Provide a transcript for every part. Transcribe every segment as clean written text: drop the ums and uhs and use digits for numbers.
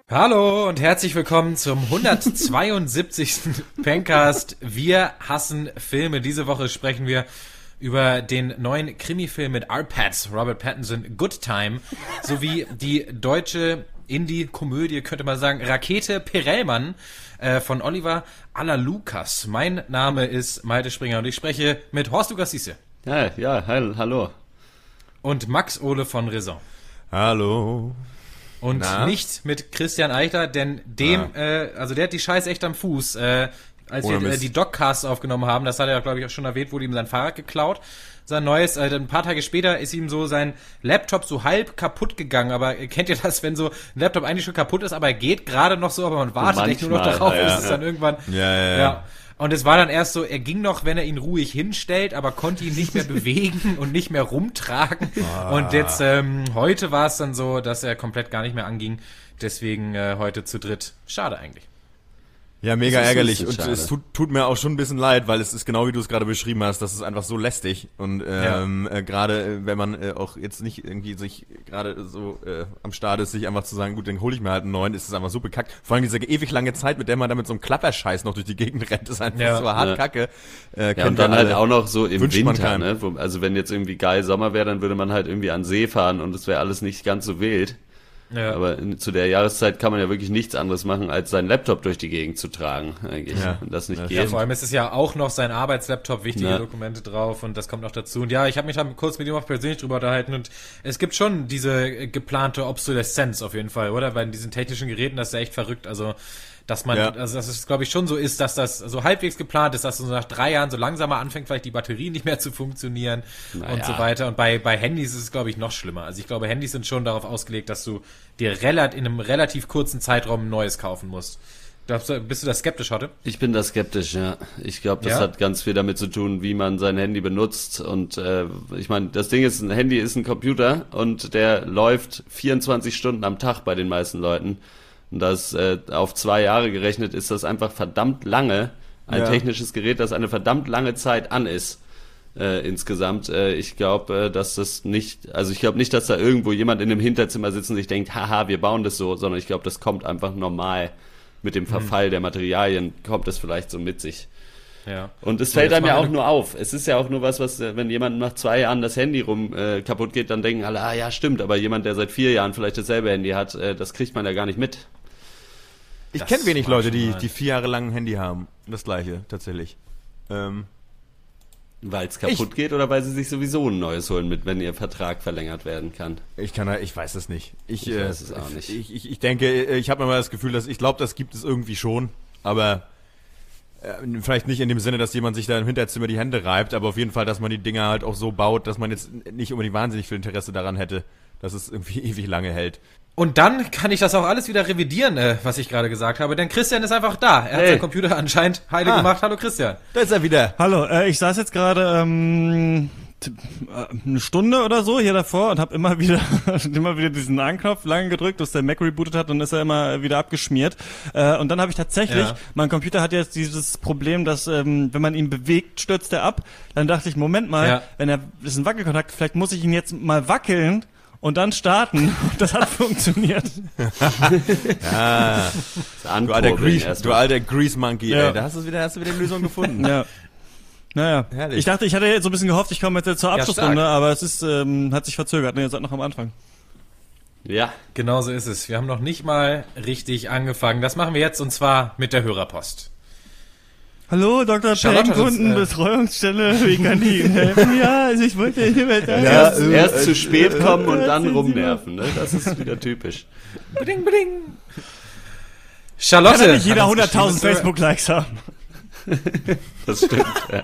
Hallo und herzlich willkommen zum 172. Pencast. Wir hassen Filme. Diese Woche sprechen wir über den neuen Krimi-Film mit R-Patz, Robert Pattinson, Good Time, sowie die deutsche Indie-Komödie, könnte man sagen, Rakete Perelmann von Oliver Alalukas. Mein Name ist Malte Springer und ich spreche mit Horst Lukas Siesse. Hallo. Und Max Ole von Raison. Hallo. Und nicht mit Christian Eichler, denn der hat die Scheiße echt am Fuß. Als wir die Dogcasts aufgenommen haben, das hat er, glaube ich, auch schon erwähnt, wurde ihm sein Fahrrad geklaut. Sein neues, ein paar Tage später ist ihm so sein Laptop so halb kaputt gegangen. Aber kennt ihr das, wenn so ein Laptop eigentlich schon kaputt ist, aber er geht gerade noch so, aber man wartet echt nur noch darauf, bis es dann irgendwann... Ja. Und es war dann erst so, er ging noch, wenn er ihn ruhig hinstellt, aber konnte ihn nicht mehr bewegen und nicht mehr rumtragen. Und jetzt, heute war es dann so, dass er komplett gar nicht mehr anging. Deswegen heute zu dritt. Schade eigentlich. Ja, mega ärgerlich. Und es tut mir auch schon ein bisschen leid, weil es ist genau wie du es gerade beschrieben hast, das ist einfach so lästig. Und gerade wenn man auch jetzt nicht irgendwie sich gerade so am Start ist, sich einfach zu sagen, gut, dann hole ich mir halt einen neuen, ist es einfach so bekackt. Vor allem diese ewig lange Zeit, mit der man da mit so einem Klapperscheiß noch durch die Gegend rennt, ist einfach so hart kacke. Und dann halt auch noch so im Winter, ne? Also wenn jetzt irgendwie geil Sommer wäre, dann würde man halt irgendwie an See fahren und es wäre alles nicht ganz so wild. Ja. Aber zu der Jahreszeit kann man ja wirklich nichts anderes machen, als seinen Laptop durch die Gegend zu tragen, eigentlich. Ja. Und das nicht geht. Ja, vor allem ist es ja auch noch sein Arbeitslaptop, wichtige Dokumente drauf und das kommt noch dazu. Und ja, ich habe mich dann kurz mit ihm auch persönlich drüber unterhalten und es gibt schon diese geplante Obsoleszenz auf jeden Fall, oder? Bei diesen technischen Geräten, das ist ja echt verrückt. Also, dass man, also dass es glaube ich schon so ist, dass das so halbwegs geplant ist, dass so nach 3 Jahren so langsamer anfängt, vielleicht die Batterie nicht mehr zu funktionieren und so weiter. Und bei Handys ist es glaube ich noch schlimmer. Also ich glaube, Handys sind schon darauf ausgelegt, dass du dir in einem relativ kurzen Zeitraum ein neues kaufen musst. Bist du da skeptisch, Hotte? Ich bin da skeptisch, ja. Ich glaube, das hat ganz viel damit zu tun, wie man sein Handy benutzt. Und ich meine, das Ding ist, ein Handy ist ein Computer und der läuft 24 Stunden am Tag bei den meisten Leuten. Und das auf 2 Jahre gerechnet ist das einfach verdammt lange. Ein technisches Gerät, das eine verdammt lange Zeit an ist. Insgesamt. Ich glaube, dass das nicht, also ich glaube nicht, dass da irgendwo jemand in einem Hinterzimmer sitzt und sich denkt, haha, wir bauen das so, sondern ich glaube, das kommt einfach normal mit dem Verfall der Materialien, kommt das vielleicht so mit sich. Ja. Und es fällt einem ja auch nur auf. Es ist ja auch nur was, wenn jemand nach 2 Jahren das Handy kaputt geht, dann denken alle, ja stimmt, aber jemand, der seit 4 Jahren vielleicht dasselbe Handy hat, das kriegt man ja gar nicht mit. Ich kenne wenig Leute, die 4 Jahre lang ein Handy haben. Das gleiche, tatsächlich. Weil es kaputt geht oder weil sie sich sowieso ein neues holen, wenn ihr Vertrag verlängert werden kann? Ich weiß es nicht. Ich weiß es auch nicht. Ich denke, ich habe immer das Gefühl, ich glaube, das gibt es irgendwie schon, aber vielleicht nicht in dem Sinne, dass jemand sich da im Hinterzimmer die Hände reibt, aber auf jeden Fall, dass man die Dinger halt auch so baut, dass man jetzt nicht unbedingt wahnsinnig viel Interesse daran hätte, dass es irgendwie ewig lange hält. Und dann kann ich das auch alles wieder revidieren, was ich gerade gesagt habe, denn Christian ist einfach da. Er hat seinen Computer anscheinend heile gemacht. Hallo Christian. Da ist er wieder. Hallo, ich saß jetzt gerade eine Stunde oder so hier davor und habe immer wieder diesen Anknopf lange gedrückt, dass der Mac rebootet hat und ist er immer wieder abgeschmiert. Und dann habe ich tatsächlich, mein Computer hat jetzt dieses Problem, dass wenn man ihn bewegt, stürzt er ab. Dann dachte ich, Moment mal, wenn er ist ein Wackelkontakt, vielleicht muss ich ihn jetzt mal wackeln. Und dann starten. Das hat funktioniert. Du alter Grease Monkey, ey. Da hast du wieder die Lösung gefunden. Ja. Naja. Herrlich. Ich dachte, ich hatte jetzt so ein bisschen gehofft, ich komme jetzt zur Abschlussrunde, aber es ist, hat sich verzögert. Ihr seid noch am Anfang. Ja. Genau so ist es. Wir haben noch nicht mal richtig angefangen. Das machen wir jetzt und zwar mit der Hörerpost. Hallo, Dr. Peng, Kundenbetreuungsstelle, wie kann ich Ihnen helfen? Ja, also ich wollte erst zu spät kommen und dann rumnerven, ne? Das ist wieder typisch. Beding, beding. Charlotte. Kann ja nicht jeder 100.000 Facebook-Likes haben. Das stimmt, ja.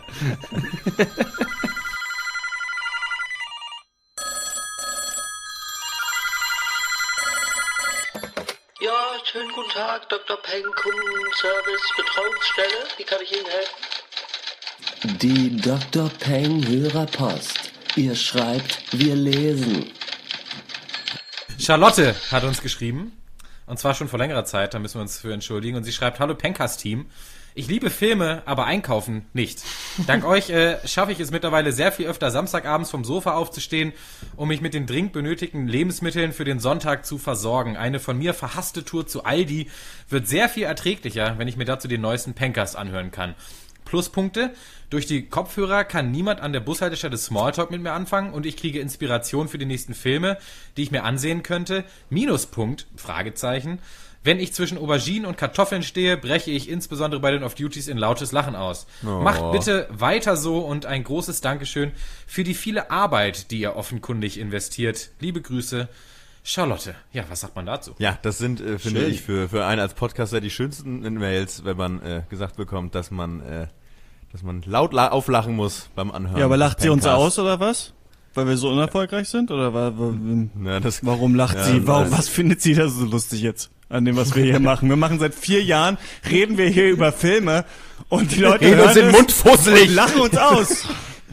Ja, schönen guten Tag, Dr. Peng, Kundenservice, Betreuungsstelle. Wie kann ich Ihnen helfen? Die Dr. Peng Hörerpost. Ihr schreibt, wir lesen. Charlotte hat uns geschrieben, und zwar schon vor längerer Zeit, da müssen wir uns für entschuldigen, und sie schreibt, hallo Pencast-Team. Ich liebe Filme, aber einkaufen nicht. Dank euch schaffe ich es mittlerweile sehr viel öfter, samstagabends vom Sofa aufzustehen, um mich mit den dringend benötigten Lebensmitteln für den Sonntag zu versorgen. Eine von mir verhasste Tour zu Aldi wird sehr viel erträglicher, wenn ich mir dazu den neuesten Pankers anhören kann. Pluspunkte: Durch die Kopfhörer kann niemand an der Bushaltestelle Smalltalk mit mir anfangen und ich kriege Inspiration für die nächsten Filme, die ich mir ansehen könnte. Minuspunkt, Fragezeichen: Wenn ich zwischen Auberginen und Kartoffeln stehe, breche ich insbesondere bei den Off-Duties in lautes Lachen aus. Macht bitte weiter so und ein großes Dankeschön für die viele Arbeit, die ihr offenkundig investiert. Liebe Grüße, Charlotte. Ja, was sagt man dazu? Ja, das sind, finde ich, für einen als Podcaster die schönsten Mails, wenn man gesagt bekommt, dass man laut auflachen muss beim Anhören. Ja, aber lacht sie uns aus, oder was? Weil wir so unerfolgreich sind? Oder warum lacht sie? Was findet sie da so lustig jetzt an dem, was wir hier machen? Wir machen seit 4 Jahren, reden wir hier über Filme und die Leute hören uns den Mund fusselig und lachen uns aus.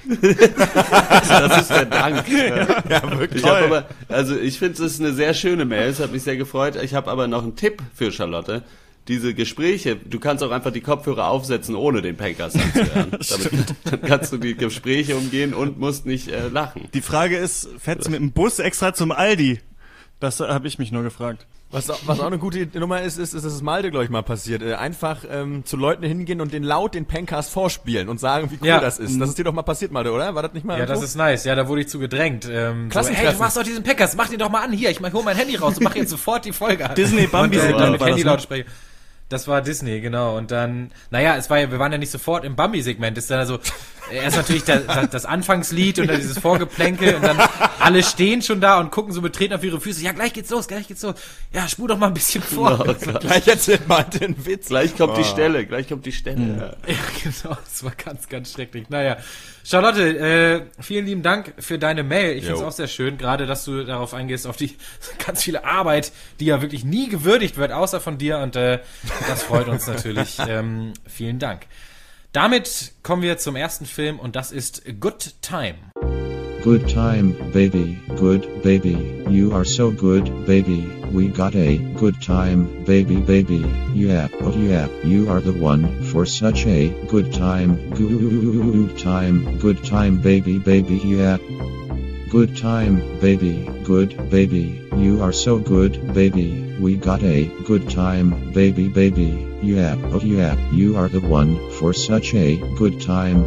Das ist der Dank. Ja, wirklich. Ich finde, es ist eine sehr schöne Mail, es hat mich sehr gefreut. Ich habe aber noch einen Tipp für Charlotte. Diese Gespräche, du kannst auch einfach die Kopfhörer aufsetzen, ohne den Pankers anzuhören. Dann kannst du die Gespräche umgehen und musst nicht lachen. Die Frage ist, fährst du mit dem Bus extra zum Aldi? Das habe ich mich nur gefragt. Was auch eine gute Nummer ist, dass es Malte, glaube ich, mal passiert. Einfach zu Leuten hingehen und den Pankers vorspielen und sagen, wie cool das ist. Das ist dir doch mal passiert, Malte, oder? War das nicht mal? Ja, das ist nice. Ja, da wurde ich zu gedrängt. Hey, du machst doch diesen Pankers, mach den doch mal an. Hier, ich hol mein Handy raus und mach jetzt sofort die Folge an. Disney Bambi mit Handy-Lautsprecher. Das war Disney, genau. Und dann, wir waren ja nicht sofort im Bambi-Segment. Das ist dann also erst natürlich das Anfangslied und dann dieses Vorgeplänkel und dann alle stehen schon da und gucken so betreten auf ihre Füße. Ja, gleich geht's los. Ja, spul doch mal ein bisschen vor. Gleich erzählt mal den Witz. Gleich kommt die Stelle. Ja, genau. Das war ganz, ganz schrecklich. Naja, Charlotte, vielen lieben Dank für deine Mail. Ich finde es auch sehr schön, gerade, dass du darauf eingehst, auf die ganz viele Arbeit, die ja wirklich nie gewürdigt wird, außer von dir. Und das freut uns natürlich. Vielen Dank. Damit kommen wir zum ersten Film und das ist Good Time. Good time, baby, good baby, you are so good, baby, we got a good time, baby, yeah, oh yeah, you are the one for such a good time, good time, baby, yeah. Good time, baby, good baby, you are so good, baby, we got a good time, baby, yeah, oh yeah, you are the one for such a good time,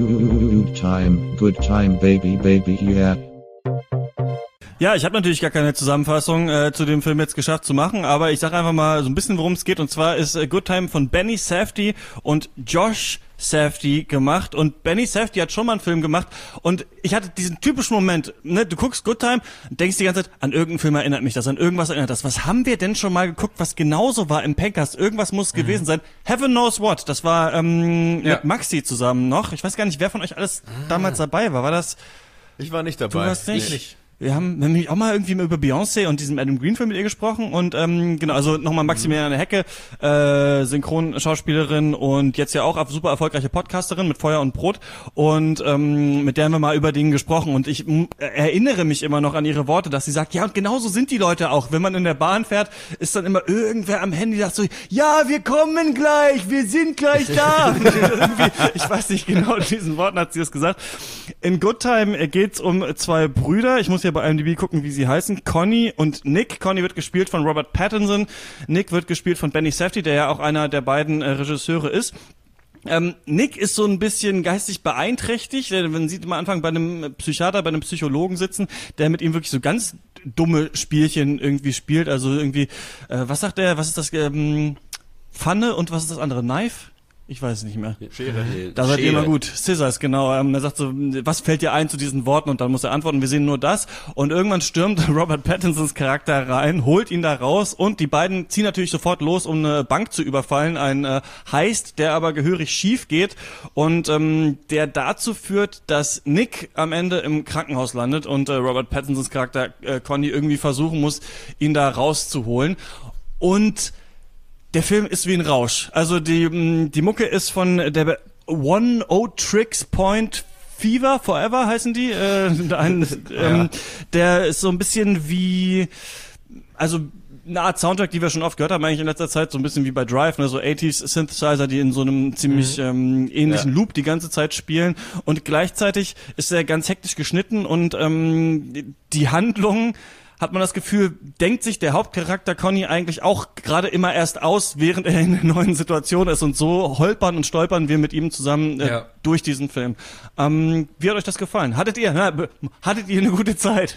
good time, baby, yeah. Ja, ich habe natürlich gar keine Zusammenfassung zu dem Film jetzt geschafft zu machen, aber ich sage einfach mal so ein bisschen, worum es geht. Und zwar ist Good Time von Benny Safdie und Josh Safdie gemacht. Und Benny Safdie hat schon mal einen Film gemacht und ich hatte diesen typischen Moment, ne, du guckst Good Time und denkst die ganze Zeit, an irgendeinen Film erinnert mich das, an irgendwas erinnert das. Was haben wir denn schon mal geguckt, was genauso war im Pankers? Irgendwas muss gewesen sein. Heaven Knows What, das war mit Maxi zusammen noch. Ich weiß gar nicht, wer von euch alles damals dabei war. War das... Ich war nicht dabei. Du warst nicht? Wir haben nämlich auch mal irgendwie über Beyoncé und diesem Adam Green Film mit ihr gesprochen und genau, also nochmal Maximiliane Hecke, Synchronschauspielerin und jetzt ja auch super erfolgreiche Podcasterin mit Feuer und Brot und mit der haben wir mal über den gesprochen und ich erinnere mich immer noch an ihre Worte, dass sie sagt, ja und genauso sind die Leute auch, wenn man in der Bahn fährt, ist dann immer irgendwer am Handy, sagt so, ja, wir kommen gleich, wir sind gleich da. Ich weiß nicht genau, diesen Worten hat sie das gesagt. In Good Time geht's um 2 Brüder, ich muss ja bei IMDb gucken, wie sie heißen, Connie und Nick. Connie wird gespielt von Robert Pattinson, Nick wird gespielt von Benny Safdie, der ja auch einer der beiden Regisseure ist. Nick ist so ein bisschen geistig beeinträchtigt, man sieht immer Anfang bei einem Psychiater, bei einem Psychologen sitzen, der mit ihm wirklich so ganz dumme Spielchen irgendwie spielt, also irgendwie, was sagt er, was ist das, Pfanne und was ist das andere, Knife? Ich weiß es nicht mehr. Schere. Da seid ihr immer gut. Scissors, genau. Er sagt so, was fällt dir ein zu diesen Worten? Und dann muss er antworten, wir sehen nur das. Und irgendwann stürmt Robert Pattinsons Charakter rein, holt ihn da raus und die beiden ziehen natürlich sofort los, um eine Bank zu überfallen. Ein Heist, der aber gehörig schief geht und der dazu führt, dass Nick am Ende im Krankenhaus landet und Robert Pattinsons Charakter Connie irgendwie versuchen muss, ihn da rauszuholen. Und der Film ist wie ein Rausch. Also die Mucke ist von der One O Tricks Point Fever Forever heißen die. Der ist so ein bisschen wie, also eine Art Soundtrack, die wir schon oft gehört haben eigentlich in letzter Zeit, so ein bisschen wie bei Drive, ne, so 80s Synthesizer, die in so einem ziemlich ähnlichen Loop die ganze Zeit spielen, und gleichzeitig ist er ganz hektisch geschnitten und die Handlung, hat man das Gefühl, denkt sich der Hauptcharakter Conny eigentlich auch gerade immer erst aus, während er in einer neuen Situation ist, und so holpern und stolpern wir mit ihm zusammen durch diesen Film. Wie hat euch das gefallen? Hattet ihr eine gute Zeit?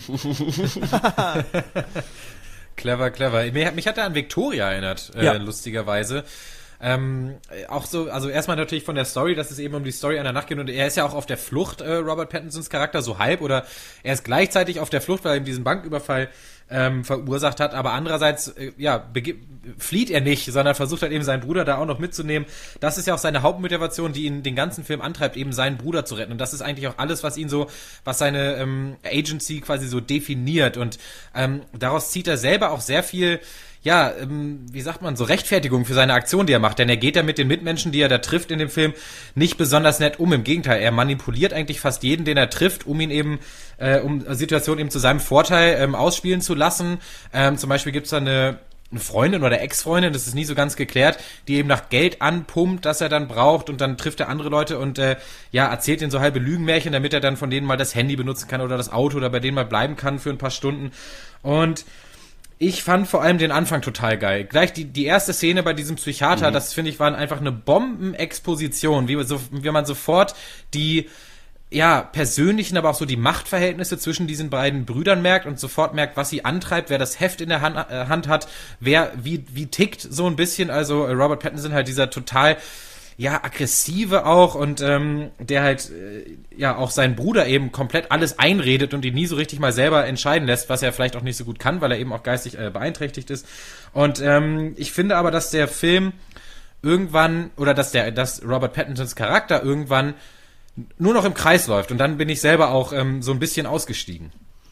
Clever. Mich hat er an Victoria erinnert, lustigerweise. Auch so, also erstmal natürlich von der Story, dass es eben um die Story einer Nacht geht, und er ist ja auch auf der Flucht, Robert Pattinsons Charakter, so halb, oder er ist gleichzeitig auf der Flucht, weil er eben diesen Banküberfall verursacht hat, aber andererseits flieht er nicht, sondern versucht halt eben seinen Bruder da auch noch mitzunehmen. Das ist ja auch seine Hauptmotivation, die ihn den ganzen Film antreibt, eben seinen Bruder zu retten, und das ist eigentlich auch alles, was ihn so, was seine Agency quasi so definiert, und daraus zieht er selber auch sehr viel, wie sagt man, so Rechtfertigung für seine Aktion, die er macht. Denn er geht ja mit den Mitmenschen, die er da trifft in dem Film, nicht besonders nett um. Im Gegenteil, er manipuliert eigentlich fast jeden, den er trifft, um ihn eben, um Situationen eben zu seinem Vorteil ausspielen zu lassen. Zum Beispiel gibt's da eine Freundin oder Ex-Freundin, das ist nie so ganz geklärt, die eben nach Geld anpumpt, das er dann braucht, und dann trifft er andere Leute und erzählt ihnen so halbe Lügenmärchen, damit er dann von denen mal das Handy benutzen kann oder das Auto oder bei denen mal bleiben kann für ein paar Stunden. Und ich fand vor allem den Anfang total geil. Gleich die erste Szene bei diesem Psychiater, das finde ich, war einfach eine Bombenexposition, wie man sofort die persönlichen, aber auch so die Machtverhältnisse zwischen diesen beiden Brüdern merkt und sofort merkt, was sie antreibt, wer das Heft in der Hand hat, wer wie tickt so ein bisschen. Also Robert Pattinson halt dieser total aggressive auch, und der halt auch seinen Bruder eben komplett alles einredet und ihn nie so richtig mal selber entscheiden lässt, was er vielleicht auch nicht so gut kann, weil er eben auch geistig beeinträchtigt ist. Und ich finde aber, dass der Film irgendwann, oder dass Robert Pattinsons Charakter irgendwann nur noch im Kreis läuft, und dann bin ich selber auch so ein bisschen ausgestiegen.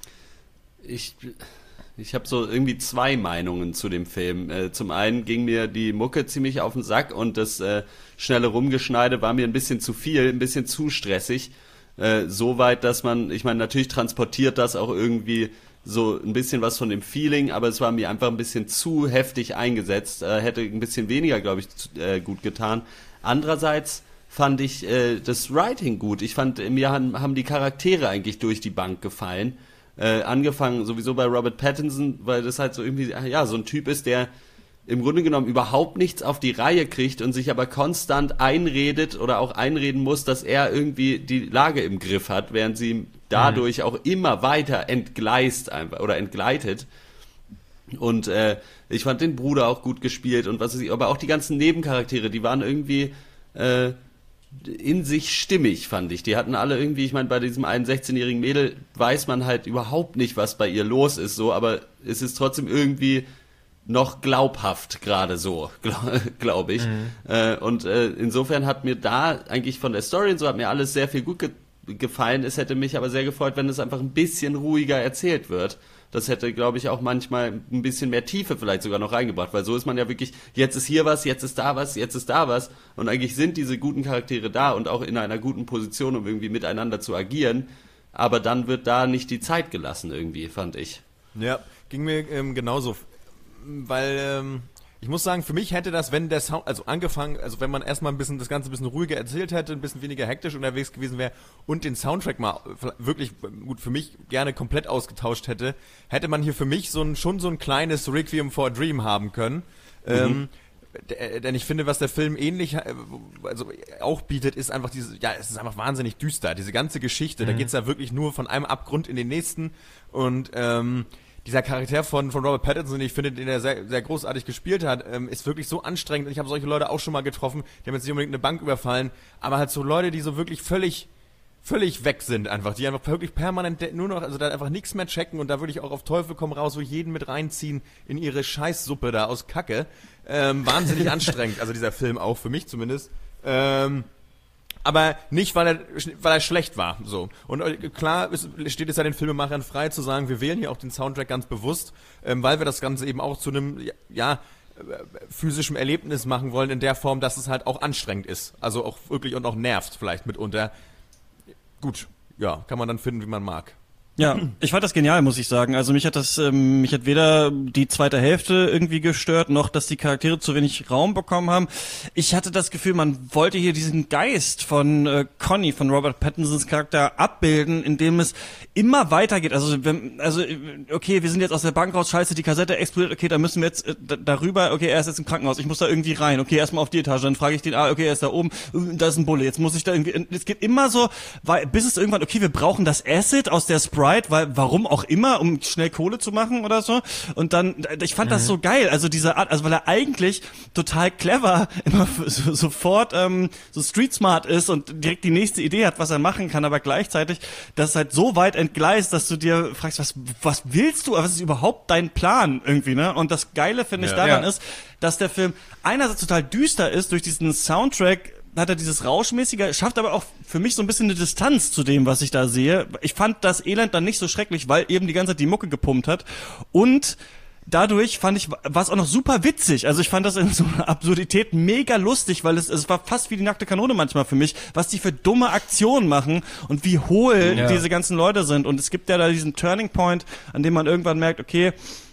Ich habe so irgendwie zwei Meinungen zu dem Film. Zum einen ging mir die Mucke ziemlich auf den Sack, und das schnelle Rumgeschneide war mir ein bisschen zu viel, ein bisschen zu stressig. Soweit, dass ich meine, natürlich transportiert das auch irgendwie so ein bisschen was von dem Feeling, aber es war mir einfach ein bisschen zu heftig eingesetzt. Hätte ein bisschen weniger, glaube ich, gut getan. Andererseits fand ich das Writing gut. Ich fand, mir haben die Charaktere eigentlich durch die Bank gefallen. Angefangen sowieso bei Robert Pattinson, weil das halt so irgendwie, so ein Typ ist, der im Grunde genommen überhaupt nichts auf die Reihe kriegt und sich aber konstant einredet oder auch einreden muss, dass er irgendwie die Lage im Griff hat, während sie ihm dadurch auch immer weiter entgleist einfach oder entgleitet. Und ich fand den Bruder auch gut gespielt, und aber auch die ganzen Nebencharaktere, die waren irgendwie in sich stimmig, fand ich. Die hatten alle irgendwie, ich meine, bei diesem einen 16-jährigen Mädel weiß man halt überhaupt nicht, was bei ihr los ist, so, aber es ist trotzdem irgendwie noch glaubhaft, gerade so, glaube ich. Und insofern hat mir da eigentlich von der Story und so hat mir alles sehr viel gut gefallen. Es hätte mich aber sehr gefreut, wenn es einfach ein bisschen ruhiger erzählt wird. Das hätte, glaube ich, auch manchmal ein bisschen mehr Tiefe vielleicht sogar noch reingebracht, weil so ist man ja wirklich, jetzt ist hier was, jetzt ist da was, jetzt ist da was, und eigentlich sind diese guten Charaktere da und auch in einer guten Position, um irgendwie miteinander zu agieren, aber dann wird da nicht die Zeit gelassen irgendwie, fand ich. Ja, ging mir genauso, weil ich muss sagen, für mich hätte das, wenn der Sound, wenn man erstmal das Ganze ein bisschen ruhiger erzählt hätte, ein bisschen weniger hektisch unterwegs gewesen wäre und den Soundtrack mal wirklich gut für mich gerne komplett ausgetauscht hätte man hier für mich schon so ein kleines Requiem for a Dream haben können. Denn ich finde, was der Film ähnlich, auch bietet, ist einfach es ist einfach wahnsinnig düster. Diese ganze Geschichte, da geht's ja wirklich nur von einem Abgrund in den nächsten, und dieser Charakter von Robert Pattinson, ich finde, den er sehr, sehr großartig gespielt hat, ist wirklich so anstrengend. Ich habe solche Leute auch schon mal getroffen, die haben jetzt nicht unbedingt eine Bank überfallen, aber halt so Leute, die so wirklich völlig weg sind einfach, die einfach wirklich permanent nur noch, also da einfach nichts mehr checken, und da würde ich auch auf Teufel komm raus, so jeden mit reinziehen in ihre Scheißsuppe da aus Kacke. Wahnsinnig anstrengend, also dieser Film auch, für mich zumindest. Aber nicht, weil er schlecht war, so. Und klar steht es ja den Filmemachern frei zu sagen, wir wählen hier auch den Soundtrack ganz bewusst, weil wir das Ganze eben auch zu einem, physischem Erlebnis machen wollen, in der Form, dass es halt auch anstrengend ist. Also auch wirklich und auch nervt vielleicht mitunter. Gut, ja, kann man dann finden, wie man mag. Ja, ich fand das genial, muss ich sagen. Also mich hat weder die zweite Hälfte irgendwie gestört, noch dass die Charaktere zu wenig Raum bekommen haben. Ich hatte das Gefühl, man wollte hier diesen Geist von Connie, von Robert Pattinsons Charakter abbilden, indem es immer weitergeht. Okay, wir sind jetzt aus der Bank raus, scheiße, die Kassette explodiert, okay, da müssen wir jetzt darüber, okay, er ist jetzt im Krankenhaus, ich muss da irgendwie rein, okay, erstmal auf die Etage, dann frage ich den, okay, er ist da oben, da ist ein Bulle, jetzt muss ich da irgendwie, es geht immer so, bis es irgendwann, okay, wir brauchen das Acid aus der Sprite, weil warum auch immer, um schnell Kohle zu machen oder so. Und dann, ich fand das so geil, also diese Art, also weil er eigentlich total clever immer sofort so street smart ist und direkt die nächste Idee hat, was er machen kann, aber gleichzeitig das ist halt so weit entgleist, dass du dir fragst, was willst du, was ist überhaupt dein Plan irgendwie, ne? Und das Geile finde ich daran ist, dass der Film einerseits total düster ist durch diesen Soundtrack, hat er dieses Rauschmäßige, schafft aber auch für mich so ein bisschen eine Distanz zu dem, was ich da sehe. Ich fand das Elend dann nicht so schrecklich, weil eben die ganze Zeit die Mucke gepumpt hat. Und dadurch fand ich, war es auch noch super witzig. Also ich fand das in so einer Absurdität mega lustig, weil es war fast wie die nackte Kanone manchmal für mich, was die für dumme Aktionen machen und wie hohl diese ganzen Leute sind. Und es gibt ja da diesen Turning Point, an dem man irgendwann merkt, okay,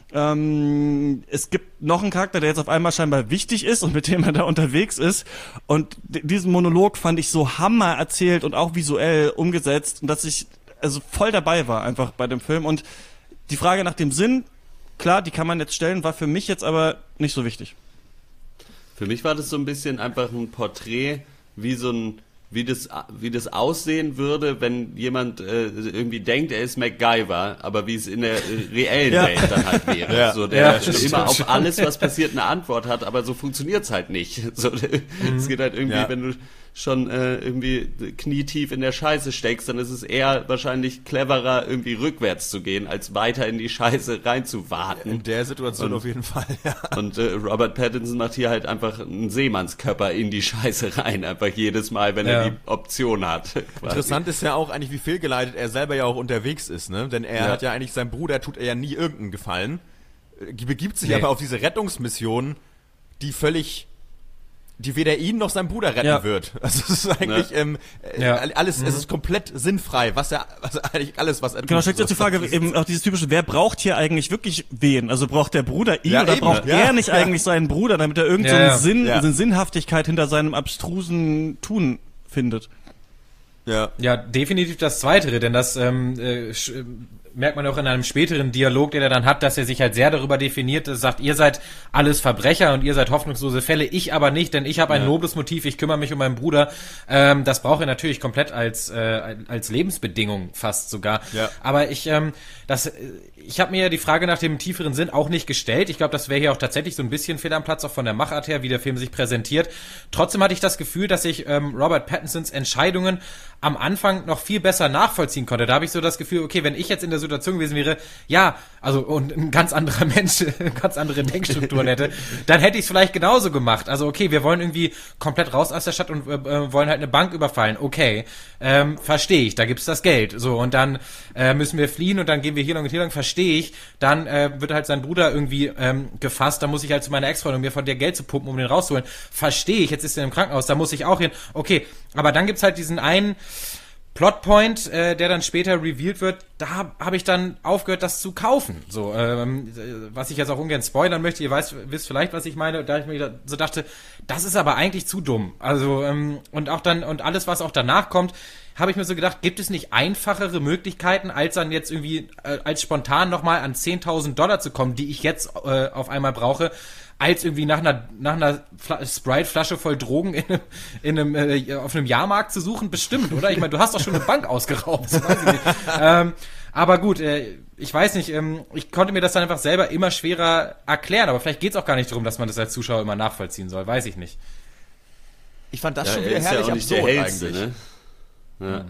es gibt noch einen Charakter, der jetzt auf einmal scheinbar wichtig ist und mit dem er da unterwegs ist. Und diesen Monolog fand ich so hammer erzählt und auch visuell umgesetzt, und dass ich also voll dabei war einfach bei dem Film. Und die Frage nach dem Sinn, klar, die kann man jetzt stellen, war für mich jetzt aber nicht so wichtig. Für mich war das so ein bisschen einfach ein Porträt, wie das aussehen würde, wenn jemand irgendwie denkt, er ist MacGyver, aber wie es in der reellen Welt dann halt wäre. Ja. So, der immer auf alles, was passiert, eine Antwort hat, aber so funktioniert's halt nicht. So, es geht halt irgendwie, wenn du schon irgendwie knietief in der Scheiße steckst, dann ist es eher wahrscheinlich cleverer, irgendwie rückwärts zu gehen, als weiter in die Scheiße reinzuwarten. In der Situation auf jeden Fall, ja. Und Robert Pattinson macht hier halt einfach einen Seemannskörper in die Scheiße rein, einfach jedes Mal, wenn er die Option hat. Quasi. Interessant ist ja auch eigentlich, wie fehlgeleitet er selber ja auch unterwegs ist, ne? Denn er hat ja eigentlich, seinem Bruder tut er ja nie irgendeinen Gefallen, begibt sich aber auf diese Rettungsmission, die weder ihn noch sein Bruder retten wird. Also es ist eigentlich alles, es ist komplett sinnfrei, was er tut. Genau, stellt sich die Frage, eben auch dieses typische, wer braucht hier eigentlich wirklich wen? Also braucht der Bruder ihn oder braucht er nicht eigentlich seinen Bruder, damit er irgendeinen so eine Sinnhaftigkeit hinter seinem abstrusen Tun findet? Ja, definitiv das Zweitere, denn das merkt man auch in einem späteren Dialog, den er dann hat, dass er sich halt sehr darüber definiert, dass er sagt, ihr seid alles Verbrecher und ihr seid hoffnungslose Fälle, ich aber nicht, denn ich habe ein nobles Motiv, ich kümmere mich um meinen Bruder. Das braucht er natürlich komplett als Lebensbedingung fast sogar. Ja. Aber ich habe mir ja die Frage nach dem tieferen Sinn auch nicht gestellt. Ich glaube, das wäre hier auch tatsächlich so ein bisschen fehl am Platz, auch von der Machart her, wie der Film sich präsentiert. Trotzdem hatte ich das Gefühl, dass ich Robert Pattinsons Entscheidungen am Anfang noch viel besser nachvollziehen konnte. Da habe ich so das Gefühl, okay, wenn ich jetzt in der Situation gewesen wäre, und ein ganz anderer Mensch, ganz andere Denkstrukturen hätte, dann hätte ich es vielleicht genauso gemacht. Also okay, wir wollen irgendwie komplett raus aus der Stadt und wollen halt eine Bank überfallen. Okay, verstehe ich, da gibt's das Geld. So, und dann müssen wir fliehen und dann gehen wir hier lang und hier lang, verstehe ich. Dann wird halt sein Bruder irgendwie gefasst, da muss ich halt zu meiner Ex-Freundin, um mir von der Geld zu pumpen, um den rauszuholen. Verstehe ich, jetzt ist er im Krankenhaus, da muss ich auch hin. Okay, aber dann gibt's halt diesen einen Plotpoint, der dann später revealed wird, da habe ich dann aufgehört, das zu kaufen. So, was ich jetzt auch ungern spoilern möchte, ihr wisst vielleicht, was ich meine, da ich mir so dachte, das ist aber eigentlich zu dumm. Also, und alles, was auch danach kommt, habe ich mir so gedacht, gibt es nicht einfachere Möglichkeiten, als dann jetzt irgendwie als spontan nochmal an $10.000 zu kommen, die ich jetzt auf einmal brauche, als irgendwie nach einer Sprite-Flasche voll Drogen auf einem Jahrmarkt zu suchen? Bestimmt, oder? Ich meine, du hast doch schon eine Bank ausgeraubt. Weiß ich nicht. Aber gut, ich weiß nicht, ich konnte mir das dann einfach selber immer schwerer erklären, aber vielleicht geht's auch gar nicht darum, dass man das als Zuschauer immer nachvollziehen soll, weiß ich nicht. Ich fand das schon wieder herrlich absurd eigentlich. Ne? Ja.